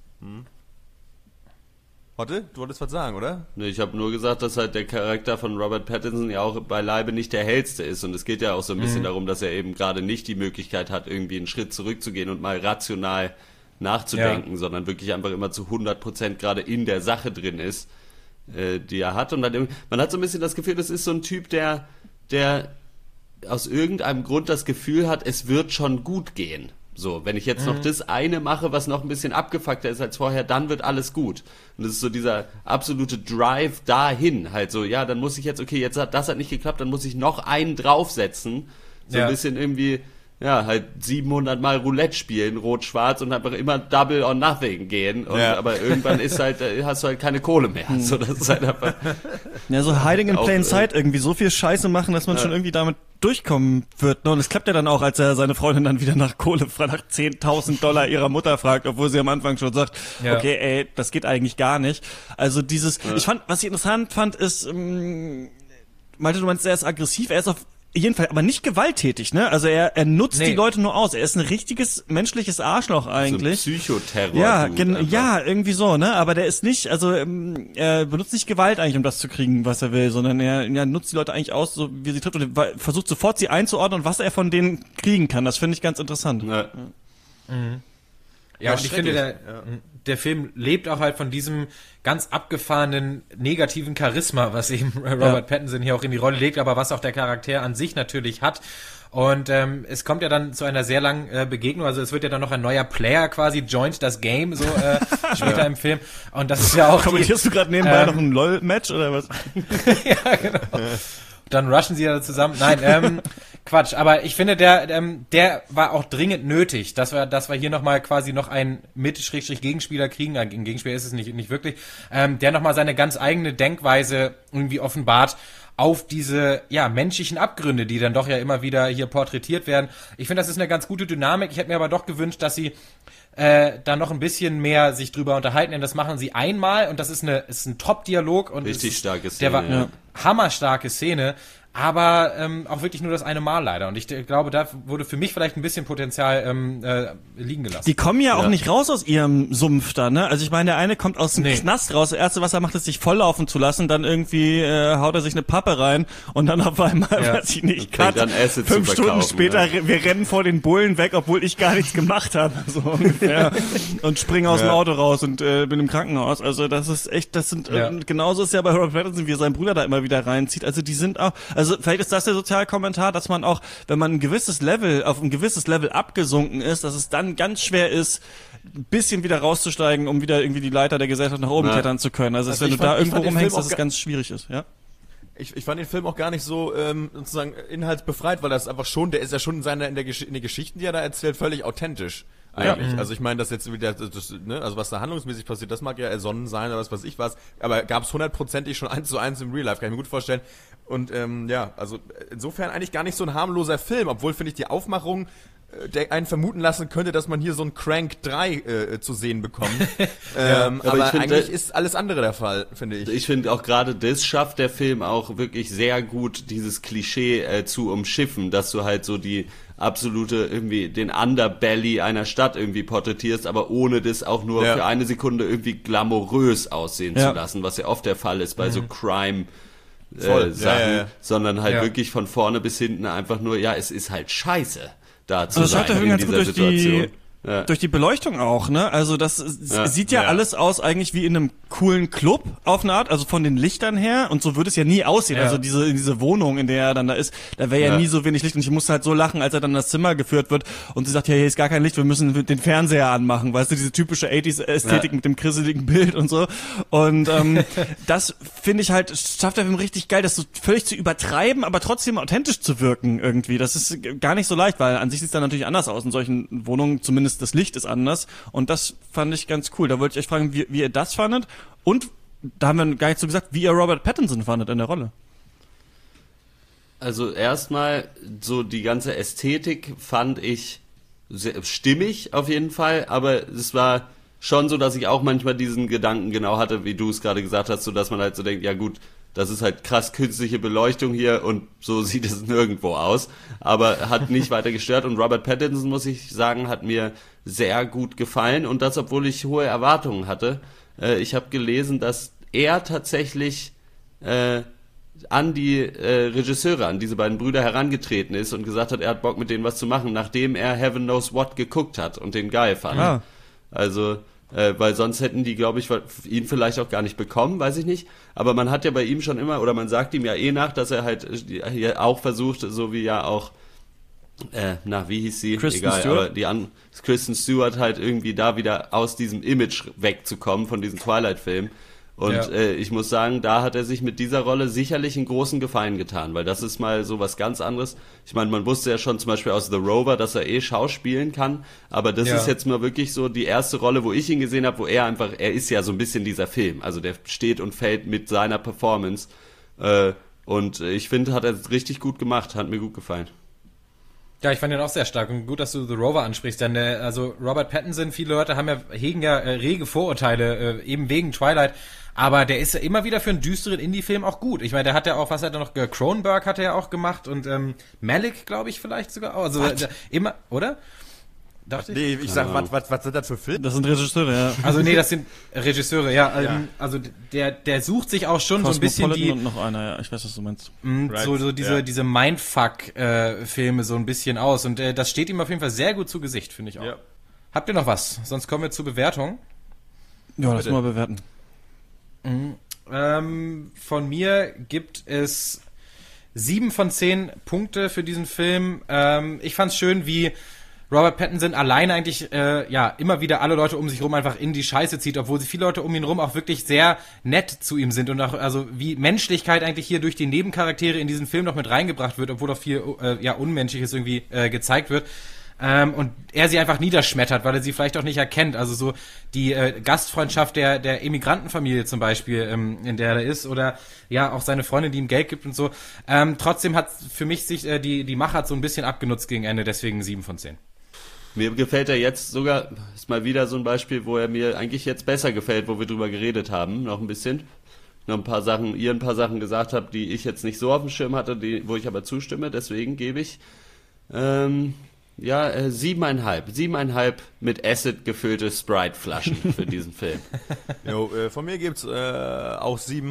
Hotte, du wolltest was sagen, oder? Ne, ich habe nur gesagt, dass halt der Charakter von Robert Pattinson ja auch beileibe nicht der hellste ist. Und es geht ja auch so ein bisschen darum, dass er eben gerade nicht die Möglichkeit hat, irgendwie einen Schritt zurückzugehen und mal rational nachzudenken, sondern wirklich einfach immer zu 100% gerade in der Sache drin ist, die er hat. Und dann, man hat so ein bisschen das Gefühl, das ist so ein Typ, der aus irgendeinem Grund das Gefühl hat, es wird schon gut gehen. So, wenn ich jetzt noch das eine mache, was noch ein bisschen abgefuckter ist als vorher, dann wird alles gut. Und das ist so dieser absolute Drive dahin, halt so, ja, dann muss ich jetzt, okay, das hat nicht geklappt, dann muss ich noch einen draufsetzen. So ein bisschen irgendwie, ja, halt 700 Mal Roulette spielen, rot-schwarz und einfach immer Double or Nothing gehen. Und, aber irgendwann ist halt, hast du halt keine Kohle mehr. So, das ist halt einfach. Ja, so Hiding in Plain Sight irgendwie so viel Scheiße machen, dass man schon irgendwie damit durchkommen wird. Ne? Und es klappt ja dann auch, als er seine Freundin dann wieder nach Kohle, nach $10.000 ihrer Mutter fragt, obwohl sie am Anfang schon sagt, okay, ey, das geht eigentlich gar nicht. Also was ich interessant fand, ist, Malte, du meinst, er ist aggressiv, er ist auf jeden Fall, aber nicht gewalttätig, ne? Also er nutzt die Leute nur aus. Er ist ein richtiges menschliches Arschloch eigentlich. So ein Psychoterror. Ja, irgendwie so, ne? Aber der ist nicht, also er benutzt nicht Gewalt eigentlich, um das zu kriegen, was er will, sondern er nutzt die Leute eigentlich aus, so wie er sie trifft und versucht sofort sie einzuordnen und was er von denen kriegen kann. Das finde ich ganz interessant. Ja, und ich finde, der Film lebt auch halt von diesem ganz abgefahrenen negativen Charisma, was eben Robert Pattinson hier auch in die Rolle legt, aber was auch der Charakter an sich natürlich hat. Und es kommt ja dann zu einer sehr langen Begegnung, also es wird ja dann noch ein neuer Player quasi joint das Game, so später im Film. Und das ist ja auch... Kommentierst du gerade nebenbei noch ein LOL-Match oder was? Ja, genau. Dann rushen sie ja zusammen. Nein, Quatsch. Aber ich finde, der war auch dringend nötig, dass wir hier nochmal quasi noch einen Mit-Gegenspieler kriegen. Ein Gegenspieler ist es nicht wirklich. Der nochmal seine ganz eigene Denkweise irgendwie offenbart auf diese, menschlichen Abgründe, die dann doch ja immer wieder hier porträtiert werden. Ich finde, das ist eine ganz gute Dynamik. Ich hätte mir aber doch gewünscht, dass sie da noch ein bisschen mehr sich drüber unterhalten, denn das machen sie einmal und das ist ein Top-Dialog und richtig starke Szene. Der war eine hammerstarke Szene, aber auch wirklich nur das eine Mal leider. Und ich glaube, da wurde für mich vielleicht ein bisschen Potenzial liegen gelassen. Die kommen ja auch nicht raus aus ihrem Sumpf da, ne? Also ich meine, der eine kommt aus dem Knast raus. Das erste, was er macht, ist sich volllaufen zu lassen. Dann irgendwie haut er sich eine Pappe rein und dann auf einmal, weiß ich nicht, dann 5 Stunden später, wir rennen vor den Bullen weg, obwohl ich gar nichts gemacht habe, so ungefähr. Und springe aus dem Auto raus und bin im Krankenhaus. Also das ist echt, genauso ist ja bei Robert Pattinson, wie er seinen Bruder da immer wieder reinzieht. Also die sind auch, also vielleicht ist das der Sozialkommentar, dass man auch, wenn man auf ein gewisses Level abgesunken ist, dass es dann ganz schwer ist, ein bisschen wieder rauszusteigen, um wieder irgendwie die Leiter der Gesellschaft nach oben klettern zu können. Also wenn du da irgendwo rumhängst, dass es ganz schwierig ist, ja? Ich fand den Film auch gar nicht so sozusagen inhaltsbefreit, weil das einfach schon, der ist ja schon in den Geschichten, die er da erzählt, völlig authentisch. Eigentlich. Ja. Also ich meine, dass jetzt wieder, also was da handlungsmäßig passiert, das mag ja ersonnen sein oder was weiß ich was, aber gab es 100%ig schon 1:1 im Real Life, kann ich mir gut vorstellen. Und also insofern eigentlich gar nicht so ein harmloser Film, obwohl, finde ich, die Aufmachung der einen vermuten lassen könnte, dass man hier so ein Crank 3 zu sehen bekommt. Aber eigentlich ist alles andere der Fall, finde ich. Ich finde auch gerade das schafft der Film auch wirklich sehr gut, dieses Klischee zu umschiffen, dass du halt so die absolute irgendwie den Underbelly einer Stadt irgendwie porträtierst, aber ohne das auch nur für eine Sekunde irgendwie glamourös aussehen zu lassen, was ja oft der Fall ist bei so Crime Sachen, sondern halt wirklich von vorne bis hinten einfach nur, es ist halt scheiße da zu sein in dieser Situation. Durch die Beleuchtung auch, ne? Also das sieht ja alles aus eigentlich wie in einem coolen Club auf eine Art, also von den Lichtern her, und so würde es ja nie aussehen. Ja. Also diese Wohnung, in der er dann da ist, da wäre ja nie so wenig Licht, und ich musste halt so lachen, als er dann in das Zimmer geführt wird und sie sagt, hier ist gar kein Licht, wir müssen den Fernseher anmachen, weißt du, diese typische 80s-Ästhetik mit dem krisseligen Bild und so. Und das finde ich halt, schafft der Film richtig geil, das so völlig zu übertreiben, aber trotzdem authentisch zu wirken irgendwie. Das ist gar nicht so leicht, weil an sich sieht es dann natürlich anders aus in solchen Wohnungen, zumindest das Licht ist anders, und das fand ich ganz cool. Da wollte ich euch fragen, wie ihr das fandet, und da haben wir gar nicht so gesagt, wie ihr Robert Pattinson fandet in der Rolle. Also erstmal, so die ganze Ästhetik fand ich sehr stimmig auf jeden Fall, aber es war schon so, dass ich auch manchmal diesen Gedanken genau hatte, wie du es gerade gesagt hast, so dass man halt so denkt, ja gut, das ist halt krass künstliche Beleuchtung hier und so sieht es nirgendwo aus, aber hat nicht weiter gestört, und Robert Pattinson, muss ich sagen, hat mir sehr gut gefallen, und das, obwohl ich hohe Erwartungen hatte. Ich habe gelesen, dass er tatsächlich an die Regisseure, an diese beiden Brüder herangetreten ist und gesagt hat, er hat Bock, mit denen was zu machen, nachdem er Heaven Knows What geguckt hat und den geil fand. Also weil sonst hätten die, glaube ich, ihn vielleicht auch gar nicht bekommen, weiß ich nicht. Aber man hat ja bei ihm schon immer, oder man sagt ihm ja nach, dass er halt hier auch versucht, so wie ja auch wie hieß sie? Kristen Egal, Stewart? aber Kristen Stewart halt irgendwie da wieder aus diesem Image wegzukommen, von diesem Twilight-Film. Und ich muss sagen, da hat er sich mit dieser Rolle sicherlich einen großen Gefallen getan, weil das ist mal so was ganz anderes. Ich meine, man wusste ja schon zum Beispiel aus The Rover, dass er schauspielen kann, aber das ist jetzt mal wirklich so die erste Rolle, wo ich ihn gesehen habe, wo er ist ja so ein bisschen dieser Film, also der steht und fällt mit seiner Performance und ich finde, hat er richtig gut gemacht, hat mir gut gefallen. Ja, ich fand den auch sehr stark und gut, dass du The Rover ansprichst, denn also Robert Pattinson, viele Leute hegen ja rege Vorurteile, eben wegen Twilight, aber der ist ja immer wieder für einen düsteren Indie-Film auch gut. Ich meine, der hat ja auch, was hat er noch, Cronenberg hat er ja auch gemacht und Malick, glaube ich, vielleicht sogar auch, also immer, oder? Dachte ich? Nee, ich sag, was sind das für Filme? Das sind Regisseure, ja. Also nee, das sind Regisseure, ja. Also der sucht sich auch schon so ein bisschen die... und noch einer, ja, ich weiß, was du meinst. So diese Mindfuck-Filme so ein bisschen aus. Und das steht ihm auf jeden Fall sehr gut zu Gesicht, finde ich auch. Ja. Habt ihr noch was? Sonst kommen wir zur Bewertung. Ja, lass mal bewerten. Von mir gibt es 7 von 10 Punkte für diesen Film. Ich fand's schön, wie Robert Pattinson alleine eigentlich immer wieder alle Leute um sich rum einfach in die Scheiße zieht, obwohl viele Leute um ihn rum auch wirklich sehr nett zu ihm sind und auch also wie Menschlichkeit eigentlich hier durch die Nebencharaktere in diesen Film noch mit reingebracht wird, obwohl doch viel Unmenschliches irgendwie gezeigt wird. Und er sie einfach niederschmettert, weil er sie vielleicht auch nicht erkennt. Also so die Gastfreundschaft der Immigrantenfamilie zum Beispiel, in der er ist, oder ja auch seine Freundin, die ihm Geld gibt und so. Trotzdem hat für mich sich die Machart so ein bisschen abgenutzt gegen Ende, deswegen 7 von 10. Mir gefällt er jetzt sogar, ist mal wieder so ein Beispiel, wo er mir eigentlich jetzt besser gefällt, wo wir drüber geredet haben, noch ein bisschen. Noch ein paar Sachen gesagt habt, die ich jetzt nicht so auf dem Schirm hatte, wo ich aber zustimme, deswegen gebe ich 7,5. 7,5 mit Acid gefüllte Sprite-Flaschen für diesen Film. Jo, von mir gibt's auch 7.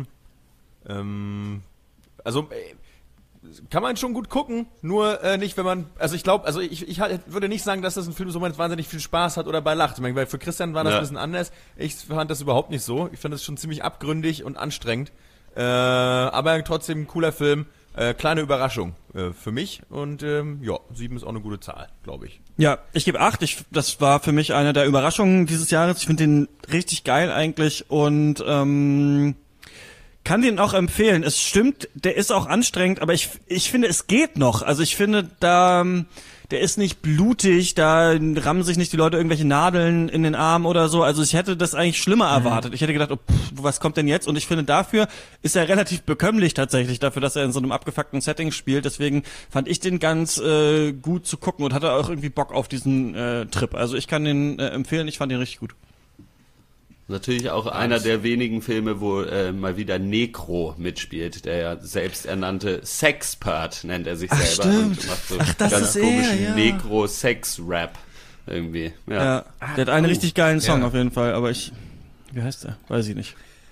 Kann man schon gut gucken, nur nicht, wenn man, ich würde nicht sagen, dass das ein Film ist, wo man wahnsinnig viel Spaß hat oder bei lacht. Ich meine, weil für Christian war das ein bisschen anders. Ich fand das überhaupt nicht so. Ich fand das schon ziemlich abgründig und anstrengend. Aber trotzdem ein cooler Film. Kleine Überraschung für mich und 7 ist auch eine gute Zahl, glaube ich. Ja, ich gebe 8. Das war für mich eine der Überraschungen dieses Jahres. Ich finde den richtig geil eigentlich und kann den auch empfehlen. Es stimmt, der ist auch anstrengend, aber ich finde, es geht noch. Also ich finde, der ist nicht blutig, da rammen sich nicht die Leute irgendwelche Nadeln in den Arm oder so. Also ich hätte das eigentlich schlimmer erwartet. Ich hätte gedacht, was kommt denn jetzt? Und ich finde, dafür ist er relativ bekömmlich tatsächlich, dafür, dass er in so einem abgefuckten Setting spielt. Deswegen fand ich den ganz gut zu gucken und hatte auch irgendwie Bock auf diesen Trip. Also ich kann den empfehlen, ich fand den richtig gut. Natürlich auch einer der wenigen Filme, wo mal wieder Necro mitspielt, der ja selbsternannte Sexpert nennt er sich selber. Stimmt. Und macht so ganz komischen Necro-Sex-Rap irgendwie. Ja. Der hat einen richtig geilen Song auf jeden Fall, aber wie heißt der? Weiß ich nicht.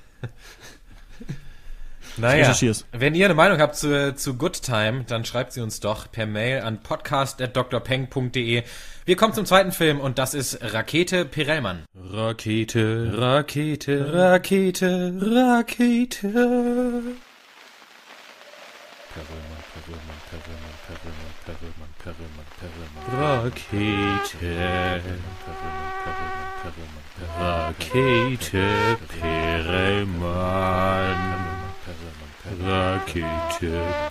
Naja, wenn ihr eine Meinung habt zu Good Time, dann schreibt sie uns doch per Mail an podcast@drpeng.de. Wir kommen zum zweiten Film und das ist Rakete Perelman. Rakete, Rakete, Rakete, Rakete. Rakete. Rakete Perelman. Rakete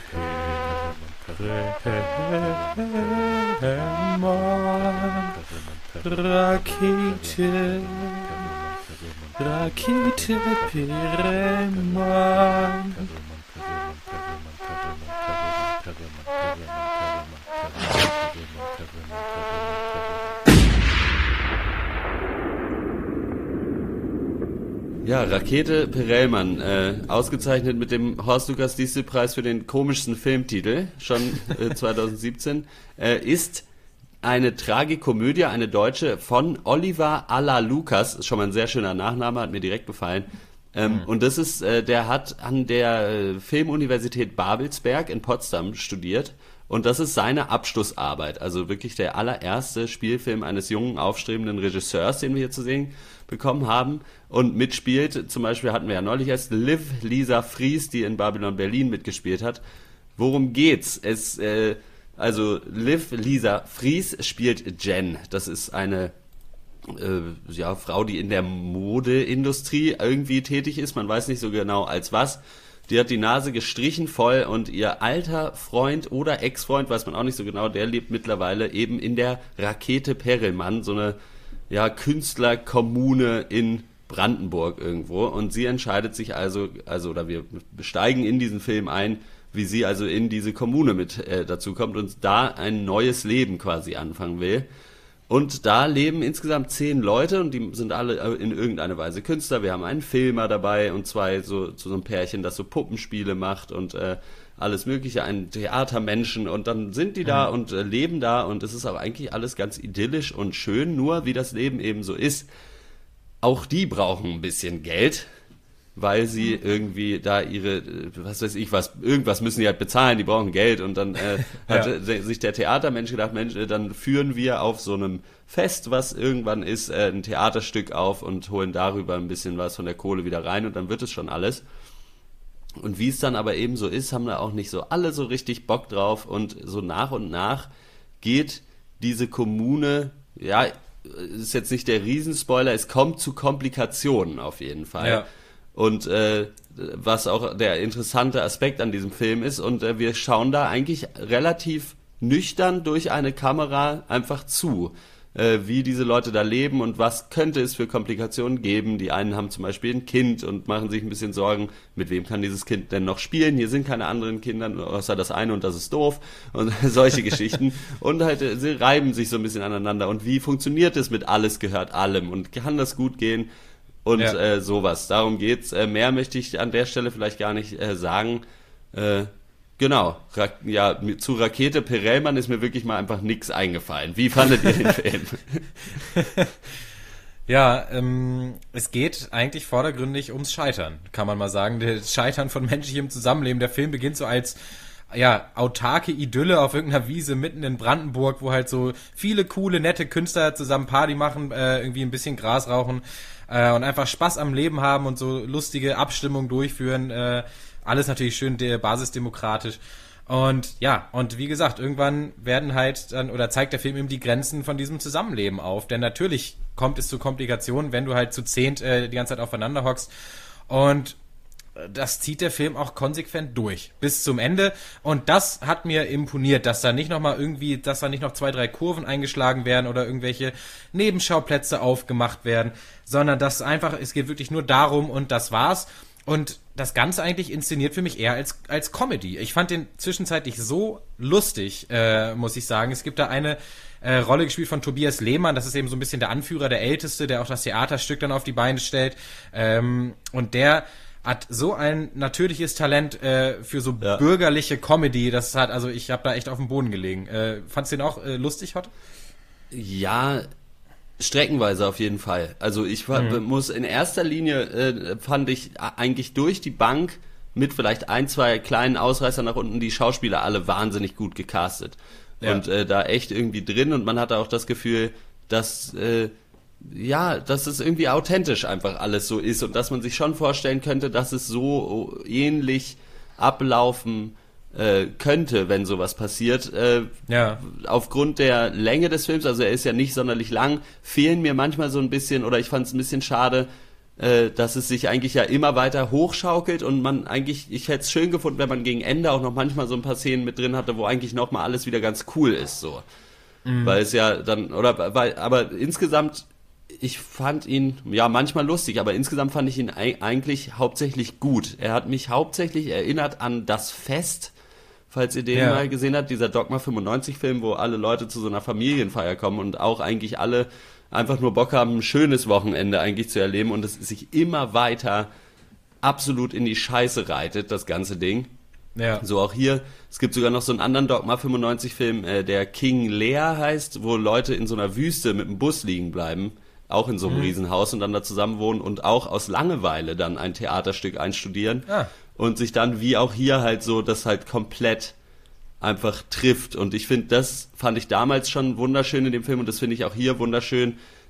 Perelman. Rakete Perelman. Ja, Rakete Perelman, ausgezeichnet mit dem Horst-Lukas-Diestel-Preis für den komischsten Filmtitel, schon 2017, ist eine Tragikomödie, eine deutsche, von Oliver Alla Lucas, ist schon mal ein sehr schöner Nachname, hat mir direkt gefallen. Und das ist, der hat an der Filmuniversität Babelsberg in Potsdam studiert. Und das ist seine Abschlussarbeit, also wirklich der allererste Spielfilm eines jungen, aufstrebenden Regisseurs, den wir hier zu sehen bekommen haben. Und mitspielt, zum Beispiel hatten wir ja neulich erst Lisa Fries, die in Babylon Berlin mitgespielt hat. Worum geht's? Also Liv Lisa Fries spielt Jen. Das ist eine Frau, die in der Modeindustrie irgendwie tätig ist. Man weiß nicht so genau als was. Die hat die Nase gestrichen voll und ihr alter Freund oder Ex-Freund, weiß man auch nicht so genau, der lebt mittlerweile eben in der Rakete Perelmann, so eine Künstlerkommune in Brandenburg irgendwo. Und sie entscheidet sich oder wir besteigen in diesen Film ein, wie sie also in diese Kommune mit dazu kommt und da ein neues Leben quasi anfangen will. Und da leben insgesamt 10 Leute und die sind alle in irgendeiner Weise Künstler. Wir haben einen Filmer dabei und 2 so ein Pärchen, das so Puppenspiele macht und alles Mögliche, einen Theatermenschen. Und dann sind die da und leben da und es ist aber eigentlich alles ganz idyllisch und schön. Nur wie das Leben eben so ist, auch die brauchen ein bisschen Geld, weil sie irgendwie da irgendwas müssen die halt bezahlen, die brauchen Geld und dann hat sich der Theatermensch gedacht, Mensch, dann führen wir auf so einem Fest, was irgendwann ist, ein Theaterstück auf und holen darüber ein bisschen was von der Kohle wieder rein und dann wird es schon alles. Und wie es dann aber eben so ist, haben da auch nicht so alle so richtig Bock drauf und so nach und nach geht diese Kommune, ist jetzt nicht der Riesenspoiler, es kommt zu Komplikationen auf jeden Fall. Ja. Und was auch der interessante Aspekt an diesem Film ist, und wir schauen da eigentlich relativ nüchtern durch eine Kamera einfach zu, wie diese Leute da leben und was könnte es für Komplikationen geben. Die einen haben zum Beispiel ein Kind und machen sich ein bisschen Sorgen, mit wem kann dieses Kind denn noch spielen? Hier sind keine anderen Kinder, außer das eine und das ist doof und solche Geschichten. Und halt, sie reiben sich so ein bisschen aneinander. Und wie funktioniert es mit alles gehört allem? Und kann das gut gehen? Und sowas. Darum geht's. Mehr möchte ich an der Stelle vielleicht gar nicht sagen. Genau. Zu Rakete Perelmann ist mir wirklich mal einfach nix eingefallen. Wie fandet ihr den Film? Es geht eigentlich vordergründig ums Scheitern, kann man mal sagen. Das Scheitern von menschlichem Zusammenleben. Der Film beginnt so als autarke Idylle auf irgendeiner Wiese mitten in Brandenburg, wo halt so viele coole, nette Künstler zusammen Party machen, irgendwie ein bisschen Gras rauchen und einfach Spaß am Leben haben und so lustige Abstimmungen durchführen. Alles natürlich schön basisdemokratisch. Und wie gesagt, irgendwann zeigt der Film eben die Grenzen von diesem Zusammenleben auf. Denn natürlich kommt es zu Komplikationen, wenn du halt zu 10 die ganze Zeit aufeinander hockst. Und das zieht der Film auch konsequent durch, bis zum Ende. Und das hat mir imponiert, dass da nicht noch 2, 3 Kurven eingeschlagen werden oder irgendwelche Nebenschauplätze aufgemacht werden, sondern es geht wirklich nur darum und das war's. Und das Ganze eigentlich inszeniert für mich eher als Comedy. Ich fand den zwischenzeitlich so lustig, muss ich sagen. Es gibt da eine Rolle gespielt von Tobias Lehmann, das ist eben so ein bisschen der Anführer, der Älteste, der auch das Theaterstück dann auf die Beine stellt. Und der hat so ein natürliches Talent für so bürgerliche Comedy. Ich habe da echt auf dem Boden gelegen. Fandst du den auch lustig, Hot? Ja, streckenweise auf jeden Fall. Also ich muss in erster Linie, fand ich eigentlich durch die Bank mit vielleicht 1, 2 kleinen Ausreißern nach unten die Schauspieler alle wahnsinnig gut gecastet. Ja. Und da echt irgendwie drin und man hatte auch das Gefühl, dass es irgendwie authentisch einfach alles so ist und dass man sich schon vorstellen könnte, dass es so ähnlich ablaufen könnte, wenn sowas passiert. Aufgrund der Länge des Films, also er ist ja nicht sonderlich lang, fehlen mir manchmal so ein bisschen, oder ich fand es ein bisschen schade, dass es sich eigentlich ja immer weiter hochschaukelt und ich hätte es schön gefunden, wenn man gegen Ende auch noch manchmal so ein paar Szenen mit drin hatte, wo eigentlich nochmal alles wieder ganz cool ist, so. Weil es ja dann, aber insgesamt, ich fand ihn, manchmal lustig, aber insgesamt fand ich ihn eigentlich hauptsächlich gut. Er hat mich hauptsächlich erinnert an Das Fest, falls ihr den mal gesehen habt, dieser Dogma 95 Film, wo alle Leute zu so einer Familienfeier kommen und auch eigentlich alle einfach nur Bock haben, ein schönes Wochenende eigentlich zu erleben und es sich immer weiter absolut in die Scheiße reitet, das ganze Ding. Ja. So auch hier, es gibt sogar noch so einen anderen Dogma 95 Film, der King Lear heißt, wo Leute in so einer Wüste mit dem Bus liegen bleiben, auch in so einem Riesenhaus und dann da zusammen wohnen und auch aus Langeweile dann ein Theaterstück einstudieren und sich dann wie auch hier halt so das halt komplett einfach trifft. Und ich finde, das fand ich damals schon wunderschön in dem Film und das finde ich auch hier wunderschön,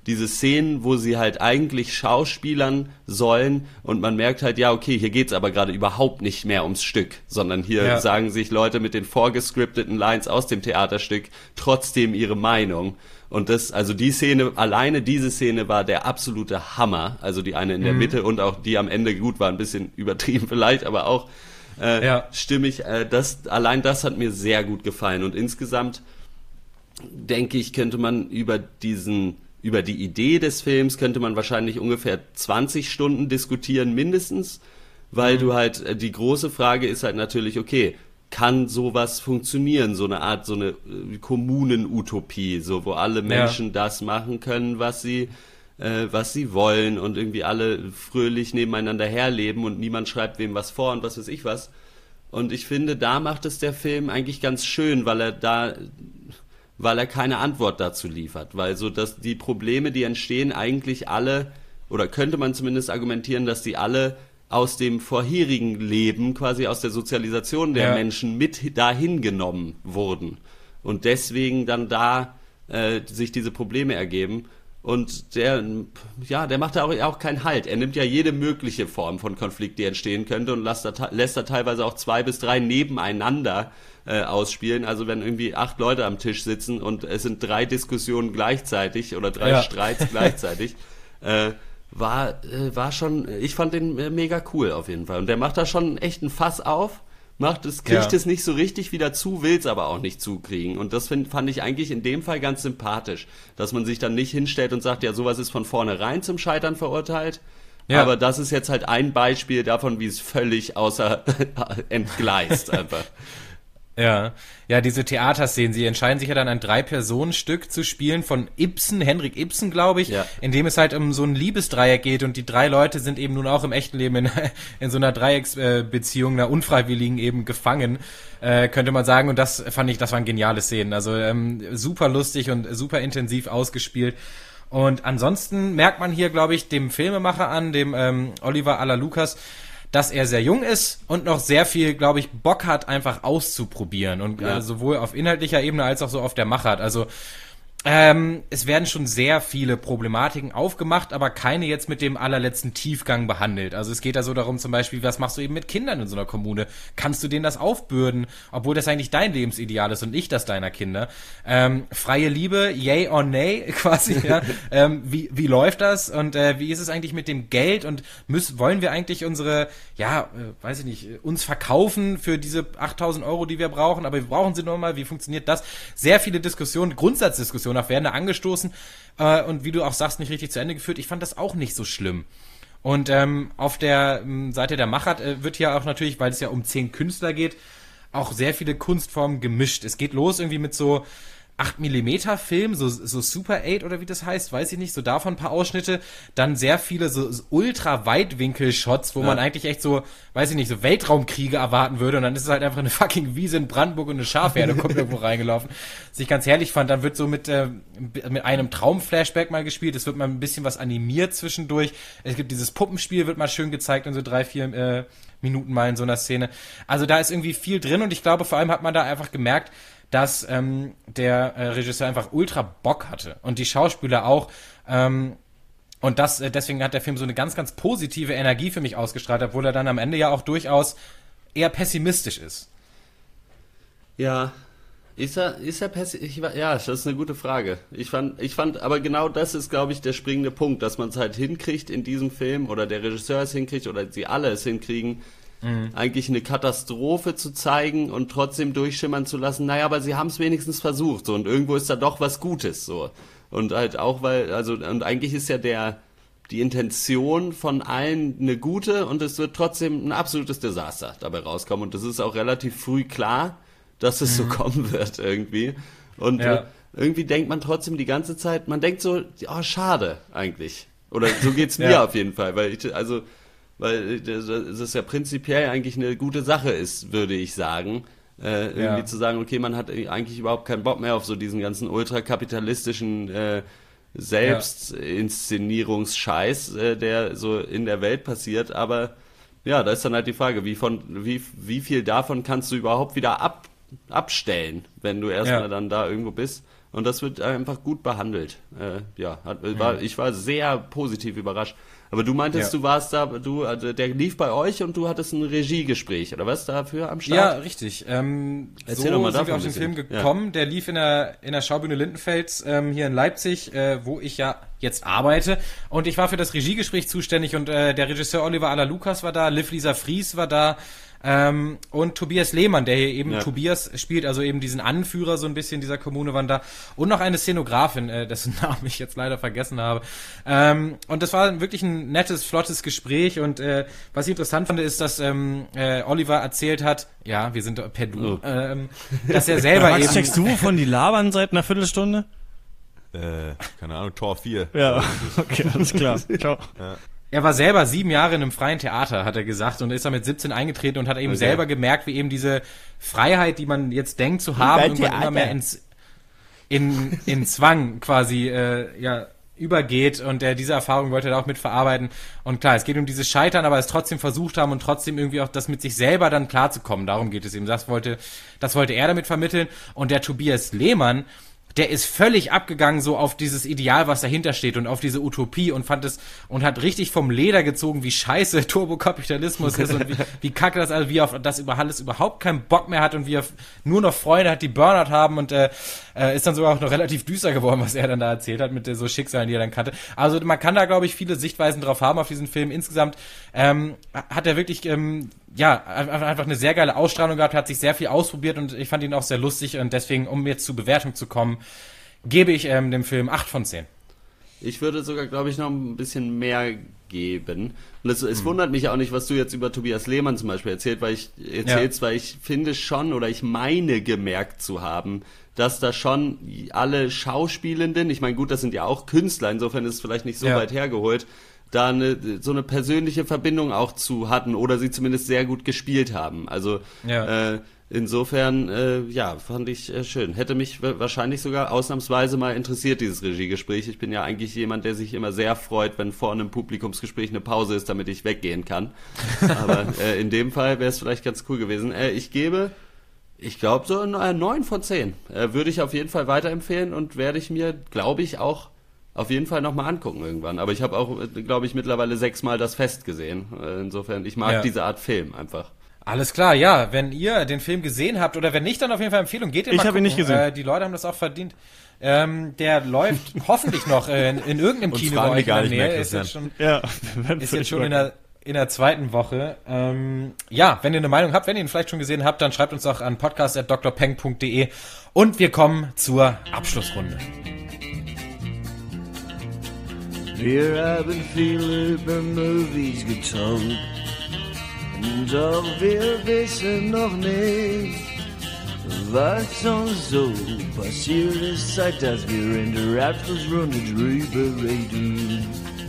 diese Szenen, wo sie halt eigentlich schauspielern sollen und man merkt halt, ja, okay, hier geht's aber gerade überhaupt nicht mehr ums Stück, sondern hier sagen sich Leute mit den vorgescripteten Lines aus dem Theaterstück trotzdem ihre Meinung. Und also die Szene, alleine diese Szene war der absolute Hammer. Also die eine in der Mitte und auch die am Ende, gut, war ein bisschen übertrieben vielleicht, aber auch stimmig. Allein das hat mir sehr gut gefallen. Und insgesamt denke ich, könnte man über die Idee des Films könnte man wahrscheinlich ungefähr 20 Stunden diskutieren, mindestens, weil du halt, die große Frage ist halt natürlich, okay, kann sowas funktionieren, so eine Kommunenutopie, so, wo alle Menschen das machen können, was sie wollen und irgendwie alle fröhlich nebeneinander herleben und niemand schreibt wem was vor und was weiß ich was. Und ich finde, da macht es der Film eigentlich ganz schön, weil er keine Antwort dazu liefert, weil so, dass die Probleme, die entstehen, eigentlich alle, oder könnte man zumindest argumentieren, dass die alle aus dem vorherigen Leben, quasi aus der Sozialisation der Menschen mit dahin genommen wurden und deswegen dann da sich diese Probleme ergeben. Und der macht da auch keinen Halt. Er nimmt ja jede mögliche Form von Konflikt, die entstehen könnte, und lässt da teilweise auch 2 bis 3 nebeneinander ausspielen. Also wenn irgendwie 8 Leute am Tisch sitzen und es sind 3 Diskussionen gleichzeitig oder 3 Streits gleichzeitig, war schon, ich fand den mega cool auf jeden Fall. Und der macht da schon echt ein Fass auf, kriegt es nicht so richtig wieder zu, will's aber auch nicht zukriegen. Und das fand ich eigentlich in dem Fall ganz sympathisch, dass man sich dann nicht hinstellt und sagt, ja, sowas ist von vornherein zum Scheitern verurteilt. Ja. Aber das ist jetzt halt ein Beispiel davon, wie es völlig entgleist einfach. Ja, diese Theaterszenen, sie entscheiden sich ja dann ein 3-Personen-Stück zu spielen von Henrik Ibsen, glaube ich, in dem es halt um so ein Liebesdreieck geht und die 3 Leute sind eben nun auch im echten Leben in so einer Dreiecksbeziehung, einer unfreiwilligen eben gefangen, könnte man sagen, und das waren geniale Szenen, also super lustig und super intensiv ausgespielt. Und ansonsten merkt man hier, glaube ich, dem Filmemacher an, dem Oliver Alalukas, dass er sehr jung ist und noch sehr viel, glaube ich, Bock hat, einfach auszuprobieren. Und sowohl auf inhaltlicher Ebene als auch so auf der Machart. Also es werden schon sehr viele Problematiken aufgemacht, aber keine jetzt mit dem allerletzten Tiefgang behandelt. Also es geht da so darum zum Beispiel, was machst du eben mit Kindern in so einer Kommune? Kannst du denen das aufbürden, obwohl das eigentlich dein Lebensideal ist und nicht das deiner Kinder? Freie Liebe, yay or nay, quasi. Wie läuft das? Und wie ist es eigentlich mit dem Geld? Und wollen wir eigentlich unsere, weiß ich nicht, uns verkaufen für diese 8.000 Euro, die wir brauchen? Aber wir brauchen sie nur mal. Wie funktioniert das? Sehr viele Diskussionen, Grundsatzdiskussionen werden da angestoßen und wie du auch sagst, nicht richtig zu Ende geführt. Ich fand das auch nicht so schlimm. Und auf der Seite der Machart wird hier auch natürlich, weil es ja um 10 Künstler geht, auch sehr viele Kunstformen gemischt. Es geht los irgendwie mit so 8mm Film, so Super 8 oder wie das heißt, weiß ich nicht, so davon ein paar Ausschnitte, dann sehr viele so Ultra-Weitwinkel-Shots, wo man eigentlich echt so, weiß ich nicht, so Weltraumkriege erwarten würde und dann ist es halt einfach eine fucking Wiese in Brandenburg und eine Schafherde kommt irgendwo reingelaufen. Was ich ganz herrlich fand, dann wird so mit einem Traum-Flashback mal gespielt, es wird mal ein bisschen was animiert zwischendurch, es gibt dieses Puppenspiel, wird mal schön gezeigt in so 3-4 Minuten mal in so einer Szene. Also da ist irgendwie viel drin und ich glaube, vor allem hat man da einfach gemerkt, dass der Regisseur einfach ultra Bock hatte und die Schauspieler auch und deswegen hat der Film so eine ganz, ganz positive Energie für mich ausgestrahlt, obwohl er dann am Ende ja auch durchaus eher pessimistisch ist. Ja, ist er pessimistisch? Ja, das ist eine gute Frage. Ich fand, aber genau das ist, glaube ich, der springende Punkt, dass man es halt hinkriegt in diesem Film oder der Regisseur es hinkriegt oder sie alle es hinkriegen, eigentlich eine Katastrophe zu zeigen und trotzdem durchschimmern zu lassen, naja, aber sie haben es wenigstens versucht, so, und irgendwo ist da doch was Gutes, so. Und halt auch, und eigentlich ist ja die Intention von allen eine gute und es wird trotzdem ein absolutes Desaster dabei rauskommen und das ist auch relativ früh klar, dass es so kommen wird irgendwie. Und irgendwie denkt man trotzdem die ganze Zeit, man denkt so, oh, schade eigentlich. Oder so geht's mir auf jeden Fall, weil das ja prinzipiell eigentlich eine gute Sache ist, würde ich sagen. Irgendwie zu sagen, okay, man hat eigentlich überhaupt keinen Bock mehr auf so diesen ganzen ultrakapitalistischen Selbstinszenierungsscheiß, der so in der Welt passiert. Aber ja, da ist dann halt die Frage, wie viel davon kannst du überhaupt wieder abstellen, wenn du erstmal dann da irgendwo bist. Und das wird einfach gut behandelt. Ich war sehr positiv überrascht. Aber du meintest, du warst da, der lief bei euch und du hattest ein Regiegespräch, oder was, dafür am Start? Ja, richtig. Erzähl doch mal sind wir davon auf den Film gekommen. Der lief in der Schaubühne Lindenfels hier in Leipzig, wo ich ja jetzt arbeite. Und ich war für das Regiegespräch zuständig und der Regisseur Oliver Alalukas war da, Liv-Lisa Fries war da, und Tobias Lehmann, der hier eben Tobias spielt, also eben diesen Anführer so ein bisschen dieser Kommune, waren da. Und noch eine Szenografin, dessen Namen ich jetzt leider vergessen habe. Und das war wirklich ein nettes, flottes Gespräch. Und was ich interessant fand, ist, dass Oliver erzählt hat, ja, wir sind per Du, dass er selber Max, checkst du, wovon die labern seit einer Viertelstunde? Keine Ahnung, Tor 4. Ja, okay, alles klar. Ciao. Ja. Er war selber 7 Jahre in einem freien Theater, hat er gesagt, und ist da mit 17 eingetreten und hat eben selber gemerkt, wie eben diese Freiheit, die man jetzt denkt zu haben, irgendwann immer mehr in Zwang quasi übergeht, und diese Erfahrung wollte er auch mit verarbeiten. Und klar, es geht um dieses Scheitern, aber es trotzdem versucht haben und trotzdem irgendwie auch das mit sich selber dann klarzukommen. Darum geht es eben. Das wollte er damit vermitteln. Und der Tobias Lehmann, der ist völlig abgegangen so auf dieses Ideal, was dahinter steht, und auf diese Utopie, und fand es und hat richtig vom Leder gezogen, wie scheiße Turbokapitalismus ist und wie kacke das, also wie auf das alles überhaupt keinen Bock mehr hat und wie er nur noch Freunde hat, die Burnout haben, und ist dann sogar auch noch relativ düster geworden, was er dann da erzählt hat mit so Schicksalen, die er dann kannte. Also man kann da, glaube ich, viele Sichtweisen drauf haben auf diesen Film. Insgesamt hat er wirklich einfach eine sehr geile Ausstrahlung gehabt, hat sich sehr viel ausprobiert, und ich fand ihn auch sehr lustig, und deswegen, um jetzt zur Bewertung zu kommen, gebe ich dem Film 8 von 10. Ich würde sogar, glaube ich, noch ein bisschen mehr geben. Und es wundert mich auch nicht, was du jetzt über Tobias Lehmann zum Beispiel erzählst, weil ich finde schon, oder ich meine gemerkt zu haben, dass da schon alle Schauspielenden, ich meine, gut, das sind ja auch Künstler, insofern ist es vielleicht nicht so weit hergeholt, da so eine persönliche Verbindung auch zu hatten oder sie zumindest sehr gut gespielt haben. Also insofern, fand ich schön. Hätte mich wahrscheinlich sogar ausnahmsweise mal interessiert, dieses Regiegespräch. Ich bin ja eigentlich jemand, der sich immer sehr freut, wenn vor einem Publikumsgespräch eine Pause ist, damit ich weggehen kann. Aber in dem Fall wäre es vielleicht ganz cool gewesen. Ich glaube, so 9 von 10. Würde ich auf jeden Fall weiterempfehlen und werde ich mir, glaube ich, auch auf jeden Fall nochmal angucken irgendwann. Aber ich habe auch, glaube ich, mittlerweile 6-mal das Fest gesehen. Insofern, ich mag diese Art Film einfach. Alles klar, ja. Wenn ihr den Film gesehen habt oder wenn nicht, dann auf jeden Fall Empfehlung. Geht ihr mal gucken. Ich habe ihn nicht gesehen. Die Leute haben das auch verdient. Der läuft hoffentlich noch in irgendeinem Kino bei euch in der Nähe. Ist jetzt schon in der zweiten Woche. Wenn ihr eine Meinung habt, wenn ihr ihn vielleicht schon gesehen habt, dann schreibt uns doch an podcast@drpeng.de, und wir kommen zur Abschlussrunde. Wir haben viel über Movies getankt, doch wir wissen noch nicht, was uns so passiert ist, seit dass wir in der Abschlussrunde drüber reden.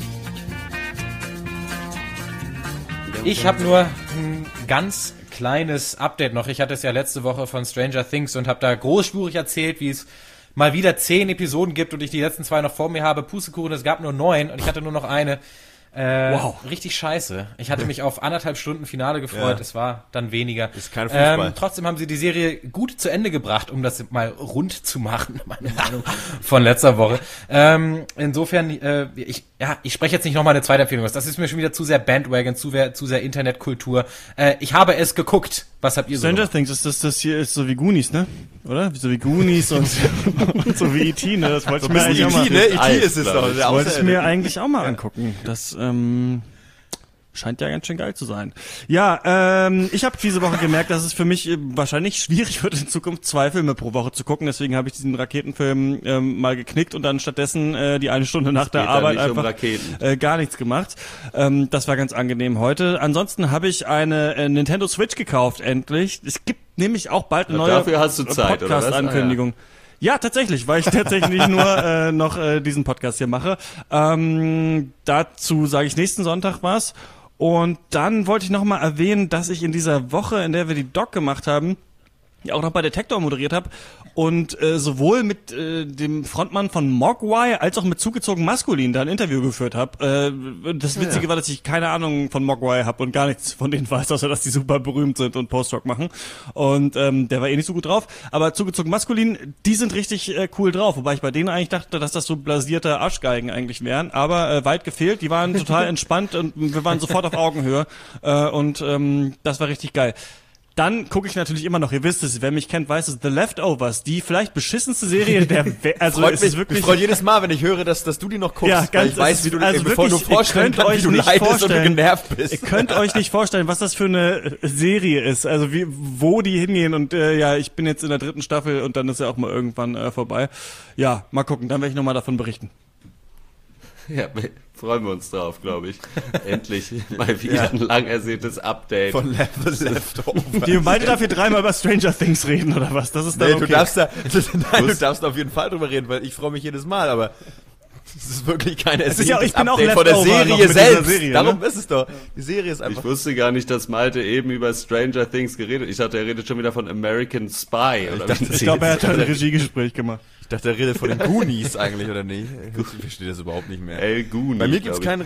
Ich habe nur ein ganz kleines Update noch. Ich hatte es ja letzte Woche von Stranger Things und habe da großspurig erzählt, wie es mal wieder 10 Episoden gibt und ich die letzten 2 noch vor mir habe. Pustekuchen, es gab nur 9 und ich hatte nur noch eine. Wow. Richtig scheiße. Ich hatte mich auf 1,5 Stunden Finale gefreut. Es war dann weniger. Ist kein Fußball. Trotzdem haben sie die Serie gut zu Ende gebracht, um das mal rund zu machen, meine Meinung von letzter Woche. Insofern, ich spreche jetzt nicht nochmal eine zweite Empfehlung aus. Das ist mir schon wieder zu sehr Bandwagon, zu sehr Internetkultur. Ich habe es geguckt. Was habt ihr so? Stranger Things, das hier ist so wie Goonies, ne? Oder? So wie Goonies und so wie E.T., ne? Das wollte ich mir eigentlich auch mal. E.T. ist es doch. Das wollte ich mir eigentlich auch mal angucken. Das scheint ja ganz schön geil zu sein. Ja, ich habe diese Woche gemerkt, dass es für mich wahrscheinlich schwierig wird, in Zukunft 2 Filme pro Woche zu gucken. Deswegen habe ich diesen Raketenfilm mal geknickt und dann stattdessen die 1 Stunde nach der Arbeit einfach gar nichts gemacht. Das war ganz angenehm heute. Ansonsten habe ich eine Nintendo Switch gekauft, endlich. Es gibt nämlich auch bald eine neue Podcast-Ankündigung. Ja, tatsächlich, weil ich tatsächlich nur noch diesen Podcast hier mache. Dazu sage ich nächsten Sonntag was. Und dann wollte ich noch mal erwähnen, dass ich in dieser Woche, in der wir die Doc gemacht haben, auch noch bei Detektor moderiert habe und sowohl mit dem Frontmann von Mogwai als auch mit Zugezogen Maskulin da ein Interview geführt habe. Das Witzige war, dass ich keine Ahnung von Mogwai habe und gar nichts von denen weiß, außer dass die super berühmt sind und Post-Rock machen. Und der war nicht so gut drauf. Aber Zugezogen Maskulin, die sind richtig cool drauf, wobei ich bei denen eigentlich dachte, dass das so blasierte Arschgeigen eigentlich wären. Aber weit gefehlt, die waren total entspannt und wir waren sofort auf Augenhöhe. Und das war richtig geil. Dann gucke ich natürlich immer noch, ihr wisst es, wer mich kennt, weiß es, The Leftovers, die vielleicht beschissenste Serie der Welt. Also es ist wirklich. Ich freue jedes Mal, wenn ich höre, dass du die noch guckst, ja, weil ich weiß, wie du, also bevor wirklich, du vorstellen kannst, wie du leidest und du genervt bist. Ihr könnt euch nicht vorstellen, was das für eine Serie ist, also wo die hingehen und ich bin jetzt in der 3. Staffel und dann ist ja auch mal irgendwann vorbei. Ja, mal gucken, dann werde ich nochmal davon berichten. Ja, freuen wir uns drauf, glaube ich. Endlich mal wieder ein lang ersehntes Update. Von Leftovers. Die meinte dafür 3-mal über Stranger Things reden, oder was? Das ist dann okay. Du darfst auf jeden Fall drüber reden, weil ich freue mich jedes Mal, aber es ist wirklich kein ersehntes Update von der Serie selbst. Serie, darum ist es doch. Die Serie ist einfach... Ich wusste gar nicht, dass Malte eben über Stranger Things geredet. Ich dachte, er redet schon wieder von American Spy. Ich glaube, er hat ein Regiegespräch gemacht. Ich dachte, er redet von den Goonies eigentlich, oder nicht? Ich verstehe das überhaupt nicht mehr. El Goonies. Bei mir gibt's kein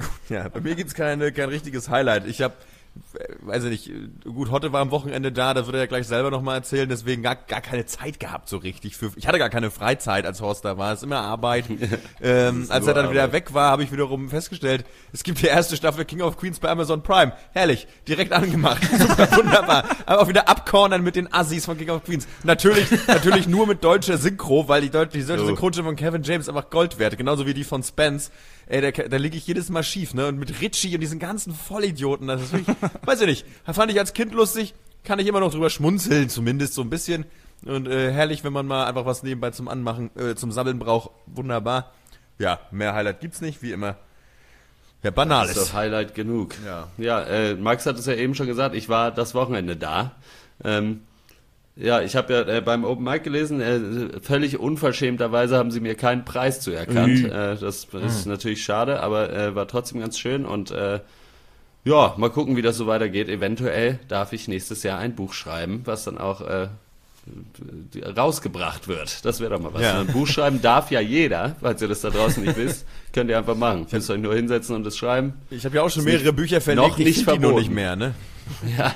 richtiges Highlight. Ich habe, weiß ich nicht, gut, Hotte war am Wochenende da, das wird er ja gleich selber nochmal erzählen, deswegen gar keine Zeit gehabt so richtig. Ich hatte gar keine Freizeit, als Horst da war, es ist immer Arbeit. Als er dann wieder weg war, habe ich wiederum festgestellt, es gibt die erste Staffel King of Queens bei Amazon Prime. Herrlich, direkt angemacht, super, wunderbar. Aber auch wieder abcornern mit den Assis von King of Queens. Natürlich nur mit deutscher Synchro, weil die deutsche Synchronstimme von Kevin James einfach Gold wert, genauso wie die von Spence. Ey, da liege ich jedes Mal schief, ne? Und mit Ritchie und diesen ganzen Vollidioten, das ist wirklich, weiß ich nicht. Da fand ich als Kind lustig, kann ich immer noch drüber schmunzeln, zumindest so ein bisschen. Und herrlich, wenn man mal einfach was nebenbei zum Anmachen, zum Sammeln braucht. Wunderbar. Ja, mehr Highlight gibt's nicht, wie immer. Ja, banales. Das ist doch Highlight genug. Ja, Max hat es ja eben schon gesagt, ich war das Wochenende da. Ja, ich habe ja beim Open Mic gelesen, völlig unverschämterweise haben sie mir keinen Preis zuerkannt. Das ist natürlich schade, aber war trotzdem ganz schön und ja, mal gucken, wie das so weitergeht. Eventuell darf ich nächstes Jahr ein Buch schreiben, was dann auch rausgebracht wird. Das wäre doch mal was. Ja. Ein Buch schreiben darf ja jeder, falls ihr das da draußen nicht wisst. Könnt ihr einfach machen. Müsst euch nur hinsetzen und es schreiben. Ich habe ja auch schon mehrere Bücher verlegt, noch nicht verboten. Noch nicht mehr, ne? Ja.